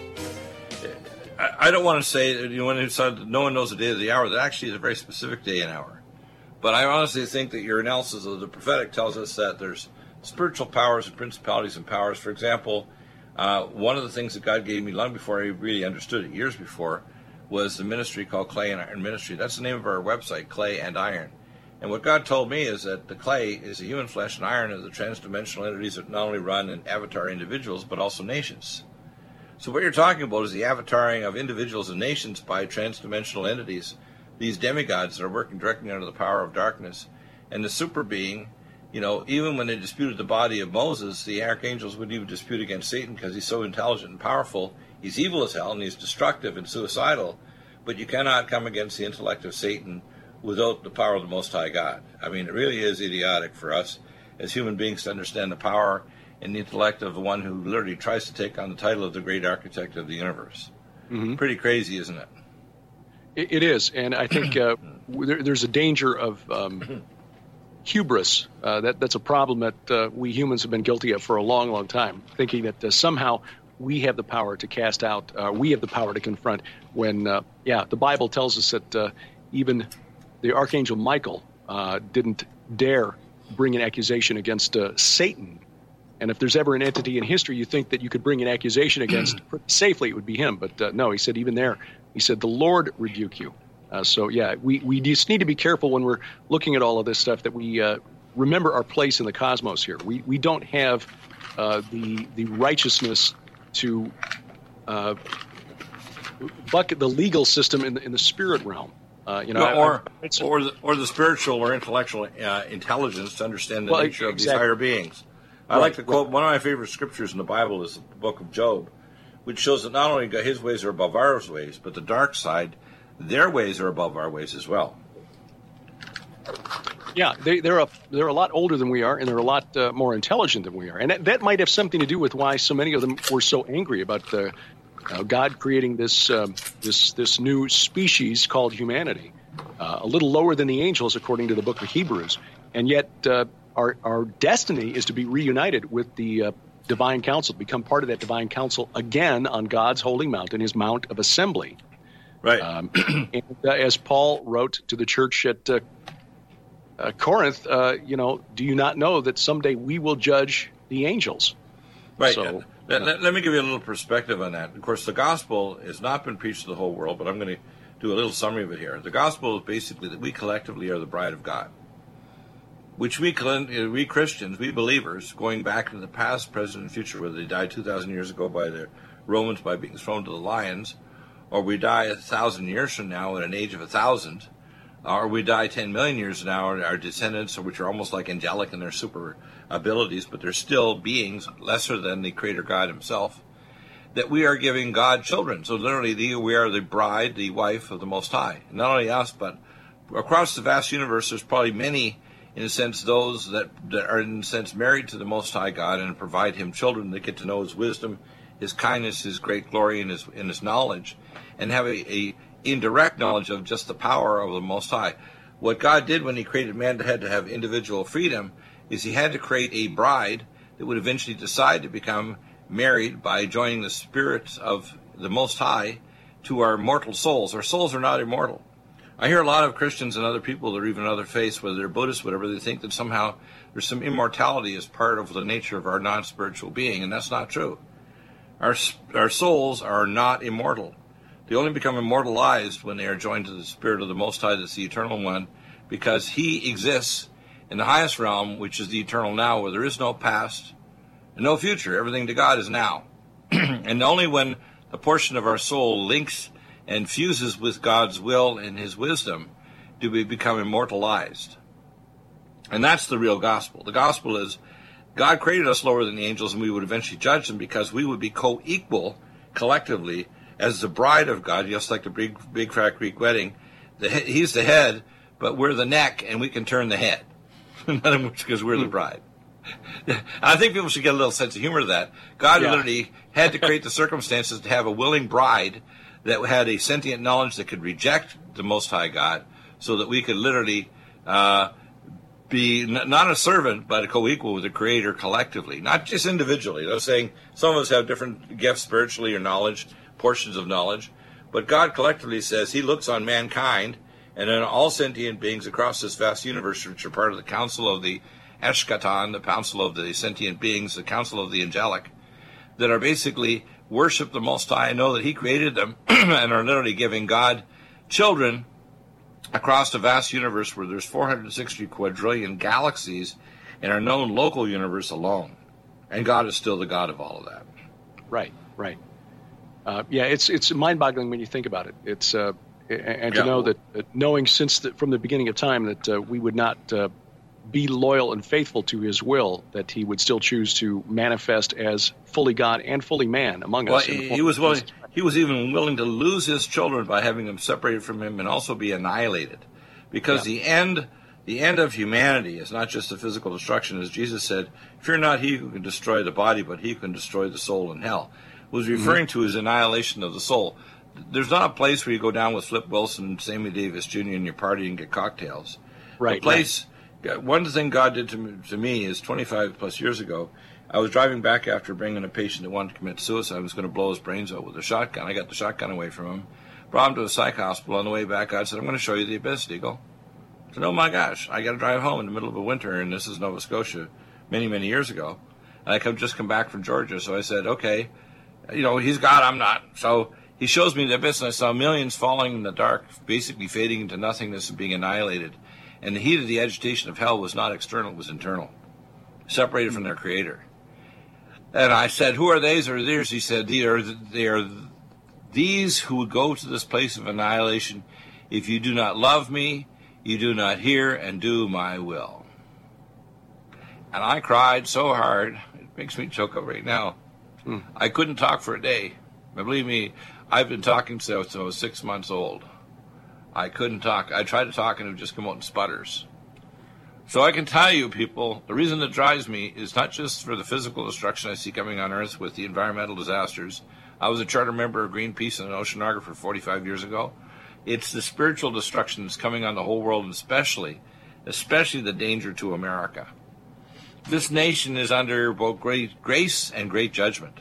I, I don't want to say, you know, when you said no one knows the day of the hour, that actually is a very specific day and hour. But I honestly think that your analysis of the prophetic tells us that there's spiritual powers and principalities and powers. For example, uh, one of the things that God gave me long before I really understood it, years before, was the ministry called Clay and Iron Ministry. That's the name of our website, Clay and Iron. And what God told me is that the clay is the human flesh and iron are the transdimensional entities that not only run and avatar individuals, but also nations. So what you're talking about is the avataring of individuals and nations by transdimensional entities, these demigods that are working directly under the power of darkness. And the super being, you know, even when they disputed the body of Moses, the archangels wouldn't even dispute against Satan because he's so intelligent and powerful. He's evil as hell and he's destructive and suicidal. But you cannot come against the intellect of Satan without the power of the Most High God. I mean, it really is idiotic for us as human beings to understand the power and the intellect of the one who literally tries to take on the title of the great architect of the universe. Mm-hmm. Pretty crazy, isn't it? It, it is, and I think uh, there, there's a danger of um, hubris. Uh, that that's a problem that uh, we humans have been guilty of for a long, long time, thinking that uh, somehow we have the power to cast out, uh, we have the power to confront, when, uh, yeah, the Bible tells us that uh, even the Archangel Michael uh, didn't dare bring an accusation against uh, Satan. And if there's ever an entity in history you think that you could bring an accusation against safely, it would be him. But uh, no, he said even there, he said, the Lord rebuke you. Uh, so, yeah, we, we just need to be careful when we're looking at all of this stuff that we uh, remember our place in the cosmos here. We we don't have uh, the the righteousness to uh, bucket the legal system in the, in the spirit realm. Uh, you know, well, or I, I, or, the, or the spiritual or intellectual uh, intelligence to understand the well, nature of exactly. these higher beings. I right, like to quote, right. one of my favorite scriptures in the Bible is the book of Job, which shows that not only his ways are above our ways, but the dark side, their ways are above our ways as well. Yeah, they, they're a they're a lot older than we are, and they're a lot uh, more intelligent than we are, and that, that might have something to do with why so many of them were so angry about the, uh, God creating this um, this this new species called humanity, uh, a little lower than the angels, according to the book of Hebrews, and yet uh, our our destiny is to be reunited with the uh, divine council, become part of that divine council again on God's holy mountain, His Mount of Assembly. Right. Um, and uh, as Paul wrote to the church at uh, Uh, Corinth, uh, you know, do you not know that someday we will judge the angels? Right. So, let, uh, let, let me give you a little perspective on that. Of course, the gospel has not been preached to the whole world, but I'm going to do a little summary of it here. The gospel is basically that we collectively are the bride of God, which we, we Christians, we believers, going back into the past, present, and future, whether they died two thousand years ago by the Romans by being thrown to the lions, or we die a thousand years from now at an age of a thousand, or we die ten million years now, our descendants, which are almost like angelic in their super abilities, but they're still beings lesser than the Creator God Himself, that we are giving God children. So literally, the, we are the bride, the wife of the Most High. And not only us, but across the vast universe, there's probably many, in a sense, those that, that are, in a sense, married to the Most High God and provide Him children that get to know His wisdom, His kindness, His great glory, and His, and his knowledge, and have a, a indirect knowledge of just the power of the Most High. What God did when He created man to had to have individual freedom is He had to create a bride that would eventually decide to become married by joining the spirit of the Most High to our mortal souls. Our souls are not immortal. I hear a lot of Christians and other people, or even other faiths, whether they're Buddhists, whatever, they think that somehow there's some immortality as part of the nature of our non-spiritual being, and that's not true. Our, our souls are not immortal. They only become immortalized when they are joined to the Spirit of the Most High, that's the Eternal One, because He exists in the highest realm, which is the eternal now, where there is no past and no future. Everything to God is now. And only when a portion of our soul links and fuses with God's will and His wisdom do we become immortalized. And that's the real gospel. The gospel is God created us lower than the angels, and we would eventually judge them because we would be co-equal collectively as the bride of God, just like the big, big fat Greek wedding. The, he's the head, but we're the neck, and we can turn the head. In other words, because we're the bride. I think people should get a little sense of humor to that. God yeah. literally had to create the circumstances to have a willing bride that had a sentient knowledge that could reject the Most High God, so that we could literally uh, be n- not a servant, but a co-equal with the Creator collectively, not just individually. I was saying some of us have different gifts spiritually or knowledge, portions of knowledge, but God collectively says He looks on mankind and on all sentient beings across this vast universe, which are part of the council of the Eshkatan, the council of the sentient beings, the council of the angelic, that are basically worship the Most High and know that He created them and are literally giving God children across the vast universe where there's four hundred sixty quadrillion galaxies in our known local universe alone. And God is still the God of all of that. Right, right. Uh, yeah, it's it's mind-boggling when you think about it. It's uh, and to yeah. know that, that knowing since the, from the beginning of time that uh, we would not uh, be loyal and faithful to His will, that He would still choose to manifest as fully God and fully man among well, us. He, he was willing. He was even willing to lose His children by having them separated from Him and also be annihilated, because yeah. the end, the end of humanity is not just the physical destruction, as Jesus said. Fear not He who can destroy the body, but He who can destroy the soul in hell. Was referring mm-hmm. to his annihilation of the soul. There's not a place where you go down with Flip Wilson and Sammy Davis Junior in your party and get cocktails. Right. The place. Right. One thing God did to me, to me is twenty-five plus years ago. I was driving back after bringing a patient that wanted to commit suicide. I was going to blow his brains out with a shotgun. I got the shotgun away from him, brought him to a psych hospital. On the way back, God said, "I'm going to show you the abyss, Eagle." I said, "Oh my gosh, I got to drive home in the middle of a winter, and this is Nova Scotia, many many years ago." And I come just come back from Georgia, so I said, "Okay." You know, He's God, I'm not. So He shows me the abyss, and I saw millions falling in the dark, basically fading into nothingness and being annihilated. And the heat of the agitation of hell was not external, it was internal, separated from their Creator. And I said, who are these or theirs? He said, they are, they are these who would go to this place of annihilation. If you do not love me, you do not hear and do my will. And I cried so hard, it makes me choke up right now. Hmm. I couldn't talk for a day. But believe me, I've been talking since I was six months old. I couldn't talk. I tried to talk and it would just come out in sputters. So I can tell you, people, the reason that drives me is not just for the physical destruction I see coming on Earth with the environmental disasters. I was a charter member of Greenpeace and an oceanographer forty-five years ago. It's the spiritual destruction that's coming on the whole world, and especially, especially the danger to America. This nation is under both great grace and great judgment.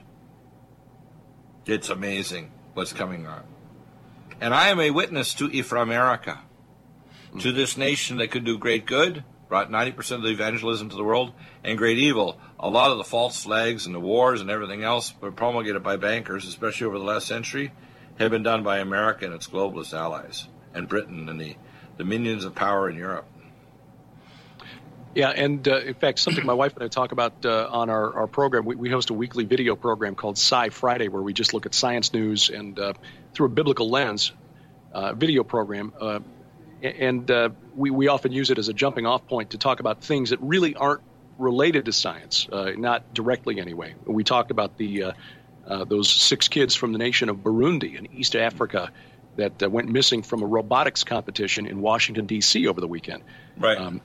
It's amazing what's coming on. And I am a witness to Iframerica, to this nation that could do great good, brought ninety percent of the evangelism to the world, and great evil. A lot of the false flags and the wars and everything else were promulgated by bankers, especially over the last century, have been done by America and its globalist allies, and Britain and the, the minions of power in Europe. Yeah, and uh, in fact, something my wife and I talk about uh, on our, our program, we, we host a weekly video program called Sci Friday, where we just look at science news and uh, through a biblical lens, uh, video program. Uh, and uh, we, we often use it as a jumping off point to talk about things that really aren't related to science, uh, not directly anyway. We talked about the uh, uh, those six kids from the nation of Burundi in East Africa that uh, went missing from a robotics competition in Washington, D C over the weekend. Right. Um,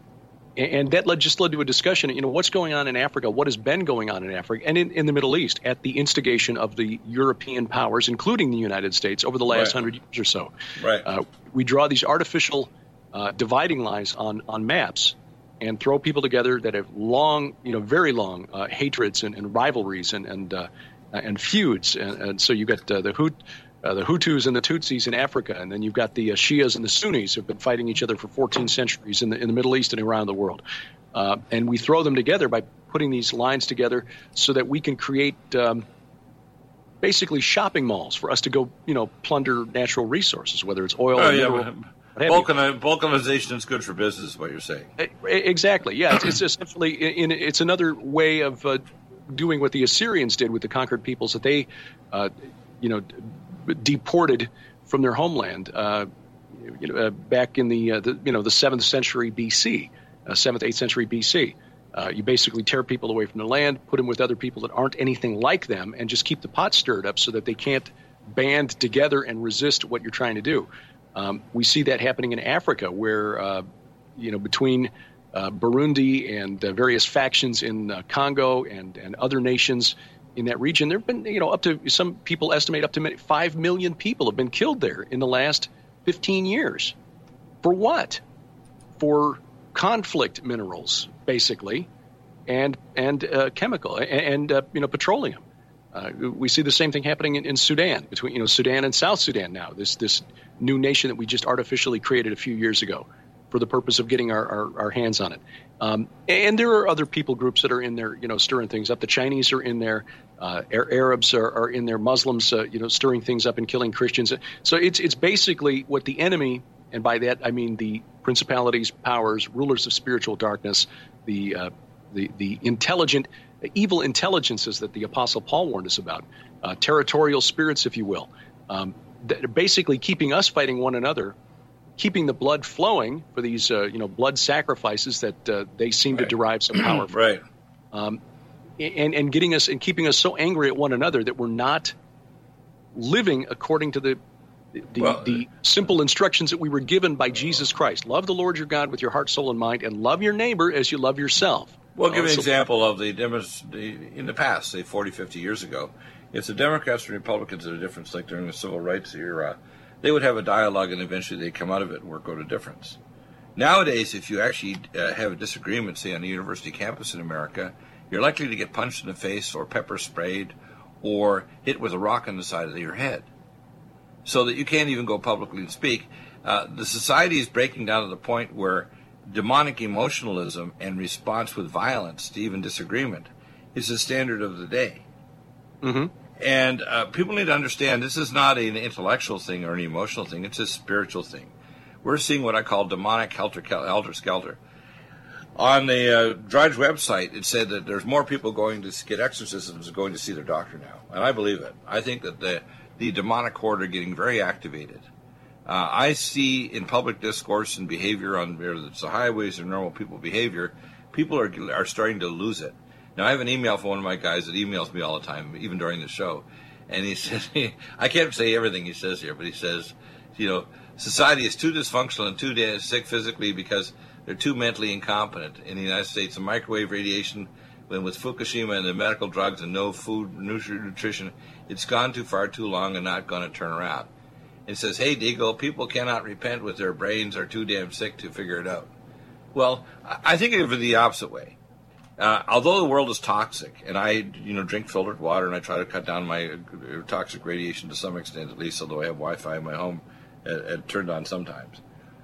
And that led, just led to a discussion, you know, what's going on in Africa, what has been going on in Africa and in, in the Middle East at the instigation of the European powers, including the United States, over the last right. hundred years or so. Right. Uh, we draw these artificial uh, dividing lines on, on maps and throw people together that have long, you know, very long uh, hatreds and, and rivalries and and, uh, and feuds. And, and so you got uh, the Hut. Uh, the Hutus and the Tutsis in Africa, and then you've got the uh, Shias and the Sunnis who've been fighting each other for fourteen centuries in the in the Middle East and around the world. Uh, and we throw them together by putting these lines together so that we can create um, basically shopping malls for us to go, you know, plunder natural resources, whether it's oil oh, or yeah, mineral. Vulcan, vulcanization is good for business, is what you're saying. Exactly. Yeah, it's, it's essentially in, it's another way of uh, doing what the Assyrians did with the conquered peoples that they, uh, you know. deported from their homeland, uh, you know, uh, back in the, uh, the you know the seventh century B C, uh, seventh eighth century B C. Uh, you basically tear people away from the land, put them with other people that aren't anything like them, and just keep the pot stirred up so that they can't band together and resist what you're trying to do. Um, we see that happening in Africa, where uh, you know between uh, Burundi and uh, various factions in uh, Congo and and other nations in that region, there have been, you know, up to, some people estimate up to five million people have been killed there in the last fifteen years. For what? For conflict minerals, basically, and and uh, chemical and, and uh, you know petroleum. Uh, we see the same thing happening in, in Sudan, between you know Sudan and South Sudan now. This this new nation that we just artificially created a few years ago, for the purpose of getting our, our, our hands on it. Um, and there are other people groups that are in there, you know, stirring things up. The Chinese are in there. Uh, Arabs are, are in there. Muslims, uh, you know, stirring things up and killing Christians. So it's it's basically what the enemy, and by that I mean the principalities, powers, rulers of spiritual darkness, the uh, the the intelligent, evil intelligences that the Apostle Paul warned us about, uh, territorial spirits, if you will, um, that are basically keeping us fighting one another, keeping the blood flowing for these, uh, you know, blood sacrifices that uh, they seem right. to derive some power from. Right. Um, and, and getting us and keeping us so angry at one another that we're not living according to the the, well, the simple instructions that we were given by Jesus Christ. Love the Lord your God with your heart, soul, and mind, and love your neighbor as you love yourself. Well, I'll give you an so, example of the, the in the past, say forty, fifty years ago. If the Democrats and Republicans had a difference, like during the civil rights era, they would have a dialogue, and eventually they'd come out of it and work out a difference. Nowadays, if you actually uh, have a disagreement, say on a university campus in America, you're likely to get punched in the face or pepper sprayed or hit with a rock on the side of your head, so that you can't even go publicly and speak. Uh, the society is breaking down to the point where demonic emotionalism and response with violence to even disagreement is the standard of the day. Mm-hmm. And uh, people need to understand this is not an intellectual thing or an emotional thing. It's a spiritual thing. We're seeing what I call demonic helter-skelter. On the uh, Drudge website, it said that there's more people going to get exorcisms than going to see their doctor now, and I believe it. I think that the the demonic horde are getting very activated. Uh, I see in public discourse and behavior on whether it's the highways or normal people behavior, people are are starting to lose it. Now, I have an email from one of my guys that emails me all the time, even during the show, and he says, I can't say everything he says here, but he says, you know, society is too dysfunctional and too sick physically because they're too mentally incompetent. In the United States, the microwave radiation, when with Fukushima and the medical drugs and no food, nutrition, it's gone too far too long and not going to turn around. It says, hey, Deagle, people cannot repent with their brains are too damn sick to figure it out. Well, I think of it the opposite way. Uh, although the world is toxic, and I, you know, drink filtered water, and I try to cut down my uh, toxic radiation to some extent, at least, although I have Wi-Fi in my home and, and turned on sometimes.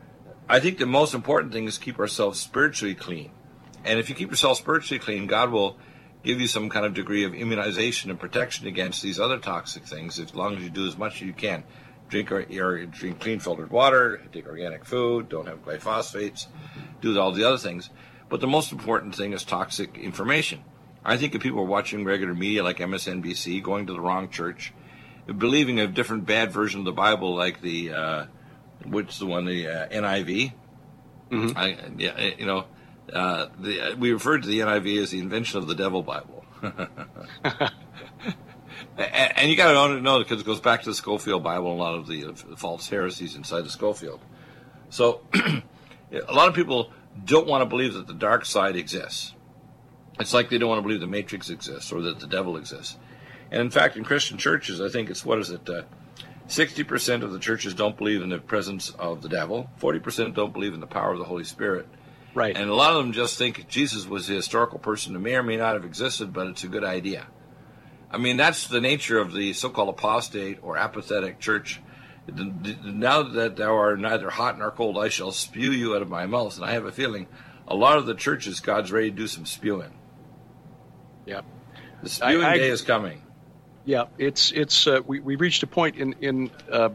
I think the most important thing is keep ourselves spiritually clean. And if you keep yourself spiritually clean, God will give you some kind of degree of immunization and protection against these other toxic things, as long as you do as much as you can. Drink or, or drink clean filtered water, take organic food, don't have glyphosates, do all the other things. But the most important thing is toxic information. I think if people are watching regular media like M S N B C, going to the wrong church, believing a different bad version of the Bible like the, uh, which the one, the uh, N I V, mm-hmm. I, yeah, you know, uh, the, we referred to the N I V as the invention of the devil Bible. and, and you got to know because it goes back to the Scofield Bible and a lot of the, uh, the false heresies inside the Scofield. So a lot of people don't want to believe that the dark side exists. It's like they don't want to believe the Matrix exists or that the devil exists. And in fact, in Christian churches, I think it's, what is it, uh, sixty percent of the churches don't believe in the presence of the devil, forty percent don't believe in the power of the Holy Spirit. Right. And a lot of them just think Jesus was a historical person who may or may not have existed, but it's a good idea. I mean, that's the nature of the so-called apostate or apathetic church. Now that thou art neither hot nor cold, I shall spew you out of my mouth. And I have a feeling a lot of the churches, God's ready to do some spewing. Yeah. The spewing I, I, day is coming. Yeah, it's it's uh, we we reached a point in in uh,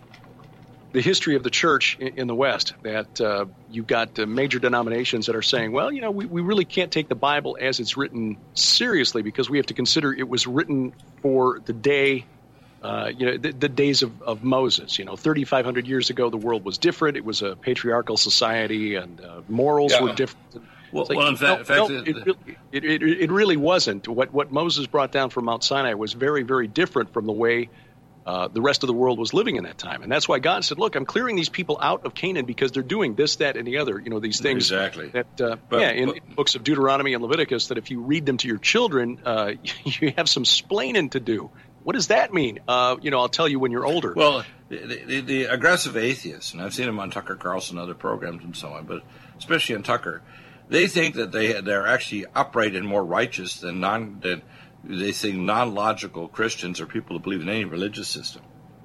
the history of the church in, in the West that uh, you've got uh, major denominations that are saying, well, you know, we, we really can't take the Bible as it's written seriously because we have to consider it was written for the day. Uh, you know, the, the days of, of Moses, you know, thirty-five hundred years ago, the world was different. It was a patriarchal society and uh, morals yeah. were different. Well, like, well, in fact, no, in fact no, it, it, it, it really wasn't. What, what Moses brought down from Mount Sinai was very, very different from the way uh, the rest of the world was living in that time. And that's why God said, look, I'm clearing these people out of Canaan because they're doing this, that, and the other, you know, these things. Exactly. That, uh, but, yeah, in, but, in books of Deuteronomy and Leviticus, that if you read them to your children, uh, you have some splaining to do. What does that mean? Uh, you know, I'll tell you when you're older. Well, the, the, the aggressive atheists, and I've seen them on Tucker Carlson and other programs and so on, but especially on Tucker, they think that they they're actually upright and more righteous than non than they think non-logical Christians or people who believe in any religious system.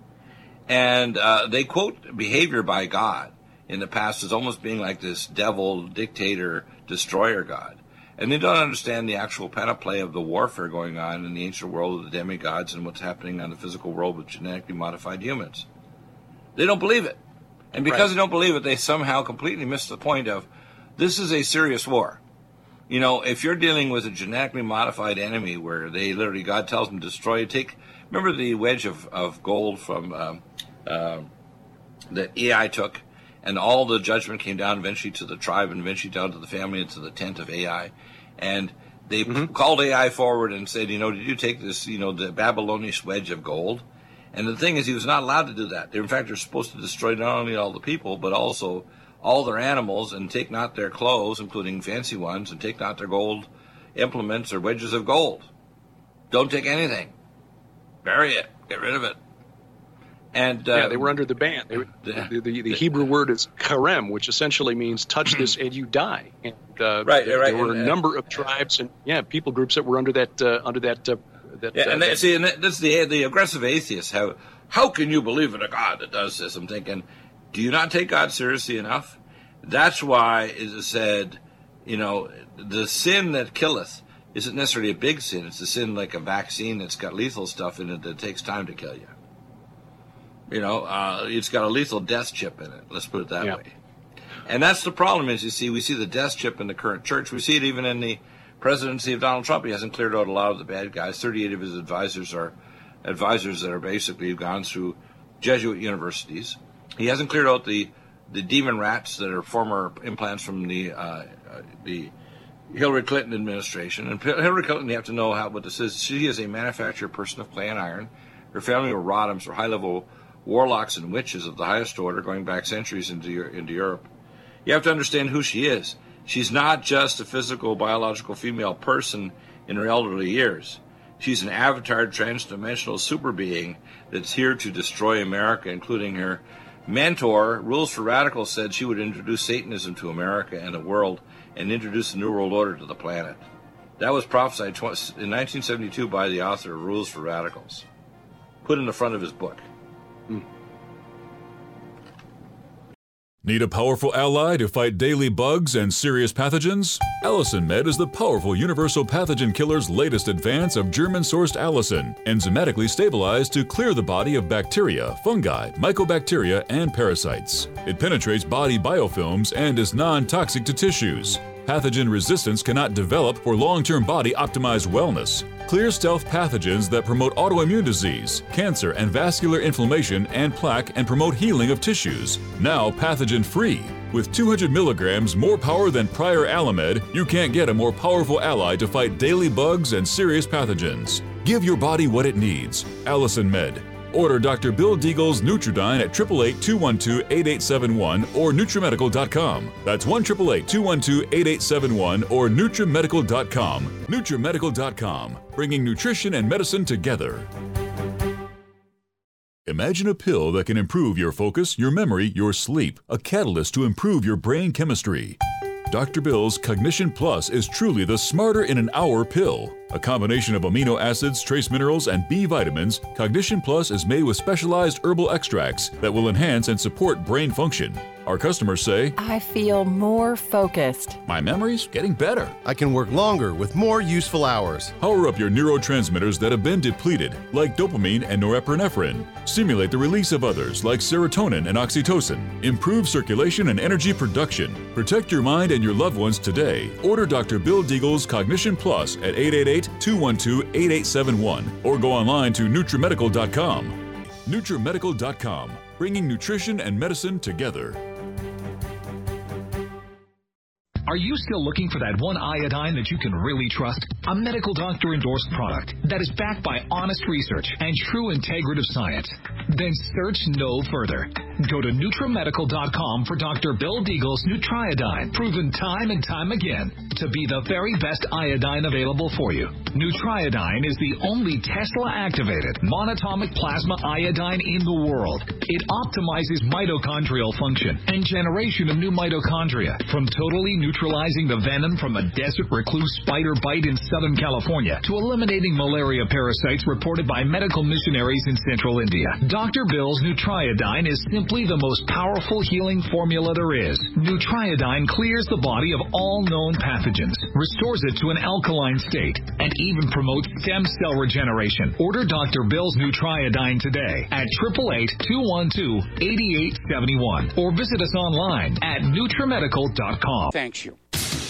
And uh, they quote behavior by God in the past as almost being like this devil, dictator, destroyer God. And they don't understand the actual panoply of the warfare going on in the ancient world of the demigods and what's happening on the physical world with genetically modified humans. They don't believe it. And because right. they don't believe it, they somehow completely miss the point of this is a serious war. You know, if you're dealing with a genetically modified enemy where they literally, God tells them to destroy, take, remember the wedge of, of gold from um, uh, that A I took, and all the judgment came down eventually to the tribe and eventually down to the family and to the tent of A I. And they mm-hmm. called A I forward and said, you know, did you take this, you know, the Babylonish wedge of gold? And the thing is, he was not allowed to do that. They, in fact, they're supposed to destroy not only all the people, but also all their animals and take not their clothes, including fancy ones, and take not their gold implements or wedges of gold. Don't take anything. Bury it. Get rid of it. And uh, yeah, they were under the ban. They were, the, the, the, the Hebrew word is karem, which essentially means touch this and you die. And uh, right, there, right. there were and, a number of tribes and yeah, people groups that were under that uh, under that. Uh, that yeah, uh, and they, see, and that's the the aggressive atheists. How how can you believe in a God that does this? I'm thinking, do you not take God seriously enough? That's why it is said, you know, the sin that killeth isn't necessarily a big sin. It's a sin like a vaccine that's got lethal stuff in it that takes time to kill you. You know, uh, it's got a lethal death chip in it. Let's put it that yeah. way. And that's the problem is, you see, we see the death chip in the current church. We see it even in the presidency of Donald Trump. He hasn't cleared out a lot of the bad guys. thirty-eight of his advisors are advisors that are basically gone through Jesuit universities. He hasn't cleared out the, the demon rats that are former implants from the uh, uh, the Hillary Clinton administration. And Hillary Clinton, you have to know how what this is. She is a manufactured person of clay and iron. Her family were Rodhams, or high-level warlocks and witches of the highest order, going back centuries into into Europe. You have to understand who she is. She's not just a physical, biological female person in her elderly years. She's an avatar, trans-dimensional super being that's here to destroy America, including her mentor. Rules for Radicals said she would introduce Satanism to America and the world and introduce the New World Order to the planet. That was prophesied in nineteen seventy-two by the author of Rules for Radicals, put in the front of his book. Mm. Need a powerful ally to fight daily bugs and serious pathogens? Allicin Med is the powerful universal pathogen killer's latest advance of German-sourced allicin, enzymatically stabilized to clear the body of bacteria, fungi, mycobacteria, and parasites. It penetrates body biofilms and is non-toxic to tissues. Pathogen resistance cannot develop for long-term body-optimized wellness. Clear stealth pathogens that promote autoimmune disease, cancer and vascular inflammation and plaque and promote healing of tissues. Now pathogen-free. With two hundred milligrams more power than prior Alamed, you can't get a more powerful ally to fight daily bugs and serious pathogens. Give your body what it needs. Allicin Med. Order Doctor Bill Deagle's Nutridyne at eight eight eight, two one two, eight eight seven one or Nutrimedical dot com. That's one eight eight eight, two one two, eight eight seven one or Nutrimedical dot com. Nutrimedical dot com, bringing nutrition and medicine together. Imagine a pill that can improve your focus, your memory, your sleep, a catalyst to improve your brain chemistry. Doctor Bill's Cognition Plus is truly the smarter in an hour pill. A combination of amino acids, trace minerals, and B vitamins, Cognition Plus is made with specialized herbal extracts that will enhance and support brain function. Our customers say, I feel more focused. My memory's getting better. I can work longer with more useful hours. Power up your neurotransmitters that have been depleted, like dopamine and norepinephrine. Stimulate the release of others, like serotonin and oxytocin. Improve circulation and energy production. Protect your mind and your loved ones today. Order Doctor Bill Deagle's Cognition Plus at eight eight eight, two one two, eight eight seven one or go online to Nutrimedical dot com. Nutrimedical dot com, bringing nutrition and medicine together. Are you still looking for that one iodine that you can really trust? A medical doctor endorsed product that is backed by honest research and true integrative science? Then search no further. Go to Nutrimedical dot com for Doctor Bill Deagle's Nutriodine, proven time and time again to be the very best iodine available for you. Nutriodine is the only Tesla-activated monatomic plasma iodine in the world. It optimizes mitochondrial function and generation of new mitochondria, from totally neutralizing the venom from a desert recluse spider bite in Southern California to eliminating malaria parasites reported by medical missionaries in Central India. Doctor Bill's Nutriodine is simply the most powerful healing formula there is. Nutriodine clears the body of all known pathogens, restores it to an alkaline state, and even promotes stem cell regeneration. Order Doctor Bill's Nutriodine today at eight eight eight, two one two, eight eight seven one or visit us online at Nutrimedical dot com. Thanks you.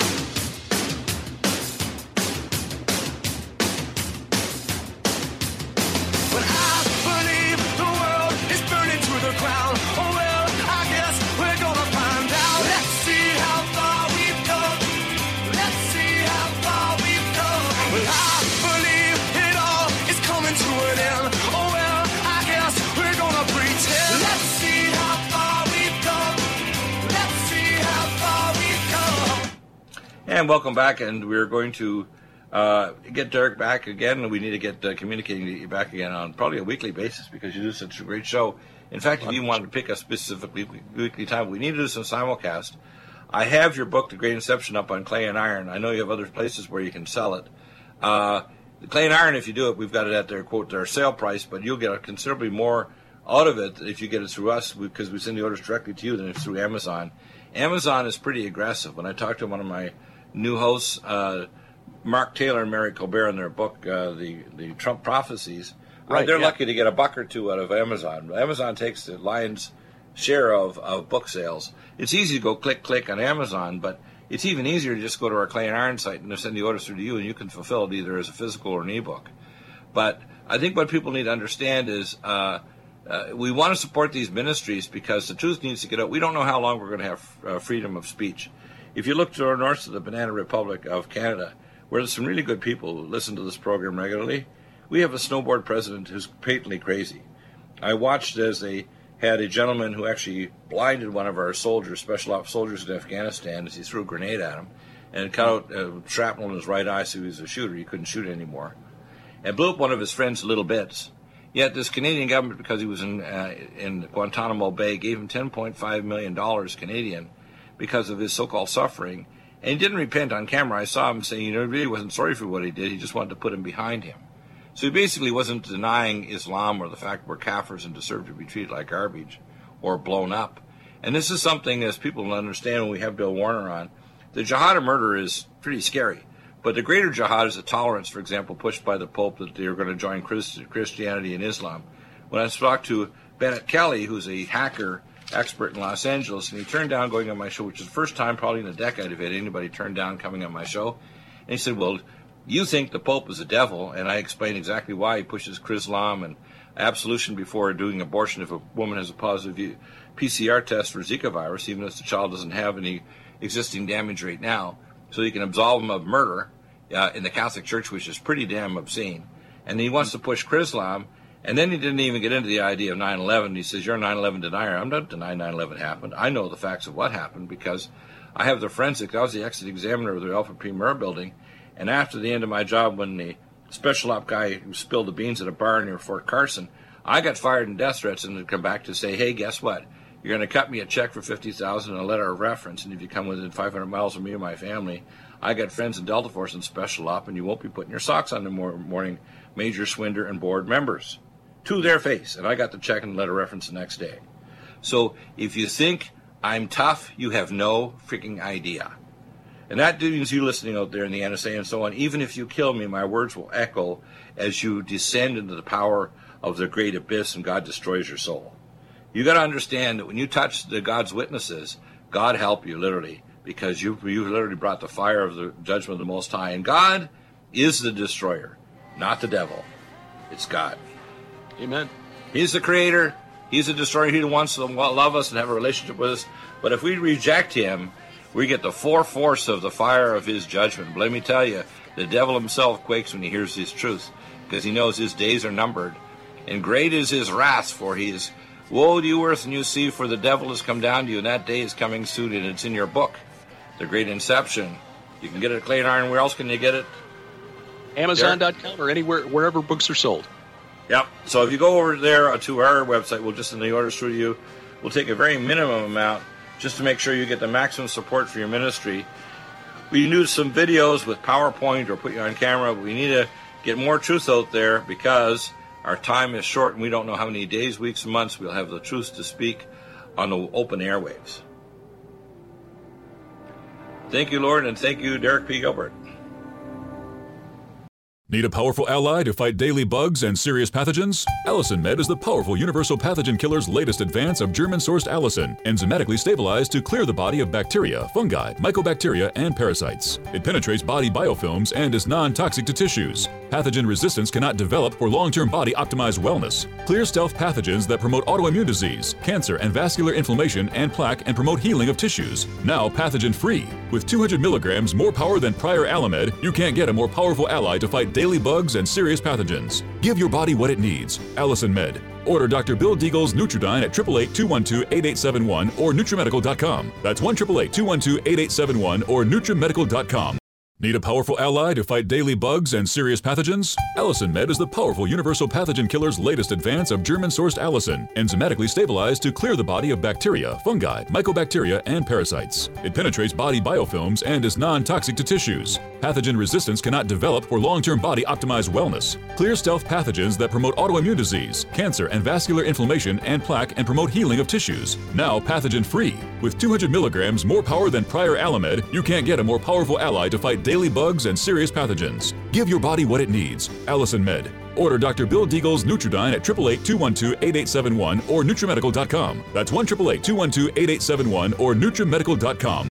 But I believe the world is burning to the ground. Oh well, I guess we're gonna find out. Let's see how far we've come. Let's see how far we've come. Well, I believe it all is coming to an end. Oh well, I guess we're gonna pretend. Let's see how far we've come. Let's see how far we've come. And welcome back, and we're going to uh, get Derek back again, and we need to get uh, communicating to you back again on probably a weekly basis because you do such a great show. In fact, if you wanted to pick a specific weekly, weekly time, we need to do some simulcast. I have your book, The Great Inception, up on Clay and Iron. I know you have other places where you can sell it. Uh, the Clay and Iron, if you do it, we've got it at their, quote, their sale price, but you'll get considerably more out of it if you get it through us because we send the orders directly to you than if through Amazon. Amazon is pretty aggressive. When I talked to one of my new hosts, uh, Mark Taylor and Mary Colbert, in their book, uh, the, the Trump Prophecies, Right, uh, they're yeah. lucky to get a buck or two out of Amazon. Amazon takes the lion's share of, of book sales. It's easy to go click, click on Amazon, but it's even easier to just go to our Clay and Iron site and send the orders through to you, and you can fulfill it either as a physical or an ebook. But I think what people need to understand is uh, uh, we want to support these ministries because the truth needs to get out. We don't know how long we're going to have uh, freedom of speech. If you look to our north of the Banana Republic of Canada, where there's some really good people who listen to this program regularly, we have a snowboard president who's patently crazy. I watched as they had a gentleman who actually blinded one of our soldiers, special ops soldiers in Afghanistan, as he threw a grenade at him, and cut out uh, shrapnel in his right eye, so he was a shooter. He couldn't shoot anymore. And blew up one of his friends' little bits. Yet this Canadian government, because he was in uh, in Guantanamo Bay, gave him ten point five million dollars Canadian because of his so-called suffering. And he didn't repent on camera. I saw him saying, you know, he really wasn't sorry for what he did. He just wanted to put him behind him. So he basically wasn't denying Islam or the fact we're kafirs and deserve to be treated like garbage or blown up. And this is something, as people will understand when we have Bill Warner on, the jihad of murder is pretty scary. But the greater jihad is the tolerance, for example, pushed by the Pope that they're going to join Christ- Christianity and Islam. When I talked to Bennett Kelly, who's a hacker expert in Los Angeles, and he turned down going on my show, which is the first time probably in a decade I've had anybody turn down coming on my show. And he said, well, you think the Pope is a devil, and I explained exactly why. He pushes Islam and absolution before doing abortion if a woman has a positive P C R test for Zika virus, even if the child doesn't have any existing damage right now, so you can absolve him of murder uh, in the Catholic Church, which is pretty damn obscene. And he wants to push Islam, and then he didn't even get into the idea of nine eleven. He says, you're a nine eleven denier. I'm not denying nine eleven happened. I know the facts of what happened because I have the forensic. I was the exit examiner of the Alpha Premier building. And after the end of my job, when the special op guy who spilled the beans at a bar near Fort Carson, I got fired in death threats and had come back to say, hey, guess what? You're going to cut me a check for fifty thousand dollars and a letter of reference, and if you come within five hundred miles of me or my family, I got friends in Delta Force and special op, and you won't be putting your socks on tomorrow morning, Major Swinder and board members. To their face. And I got the check and letter of reference the next day. So if you think I'm tough, you have no freaking idea. And that means you listening out there in the N S A and so on, even if you kill me, my words will echo as you descend into the power of the great abyss and God destroys your soul. You got to understand that when you touch the God's witnesses, God help you literally, because you you literally brought the fire of the judgment of the Most High. And God is the destroyer, not the devil. It's God. Amen. He's the creator. He's the destroyer. He wants to love us and have a relationship with us. But if we reject him, we get the full force of the fire of his judgment. But let me tell you, the devil himself quakes when he hears his truth, because he knows his days are numbered. And great is his wrath, for he is, woe to you, earth, and you sea, for the devil has come down to you, and that day is coming soon, and it's in your book, The Great Inception. You can get it at Clay and Iron. Where else can you get it? Amazon dot com or anywhere, wherever books are sold. Yep. So if you go over there to our website, we'll just send the orders through to you. We'll take a very minimum amount just to make sure you get the maximum support for your ministry. We can do some videos with PowerPoint or put you on camera, but we need to get more truth out there because our time is short and we don't know how many days, weeks, and months we'll have the truth to speak on the open airwaves. Thank you, Lord, and thank you, Derek P. Gilbert. Need a powerful ally to fight daily bugs and serious pathogens? Allicin Med is the powerful universal pathogen killer's latest advance of German-sourced allicin, enzymatically stabilized to clear the body of bacteria, fungi, mycobacteria, and parasites. It penetrates body biofilms and is non-toxic to tissues. Pathogen resistance cannot develop for long-term body-optimized wellness. Clear stealth pathogens that promote autoimmune disease, cancer, and vascular inflammation and plaque and promote healing of tissues. Now pathogen-free. With two hundred milligrams more power than prior Alamed, you can't get a more powerful ally to fight daily bugs and serious pathogens. Give your body what it needs. Allicin Med. Order Doctor Bill Deagle's Nutridyne at eight eight eight, two one two, eight eight seven one or Nutrimedical dot com. That's one eight eight eight, two one two, eight eight seven one or Nutrimedical dot com. Need a powerful ally to fight daily bugs and serious pathogens? Allicin Med is the powerful universal pathogen killer's latest advance of German-sourced allicin, enzymatically stabilized to clear the body of bacteria, fungi, mycobacteria, and parasites. It penetrates body biofilms and is non-toxic to tissues. Pathogen resistance cannot develop for long-term body-optimized wellness. Clear stealth pathogens that promote autoimmune disease, cancer, and vascular inflammation and plaque and promote healing of tissues. Now pathogen-free. With two hundred milligrams more power than prior Alamed, you can't get a more powerful ally to fight daily bugs and serious pathogens. Give your body what it needs. Allison Med. Order Doctor Bill Deagle's Nutridyne at eight eight eight, two one two, eight eight seven one or Nutrimedical dot com. That's one eight eight eight, two one two, eight eight seven one or Nutrimedical dot com.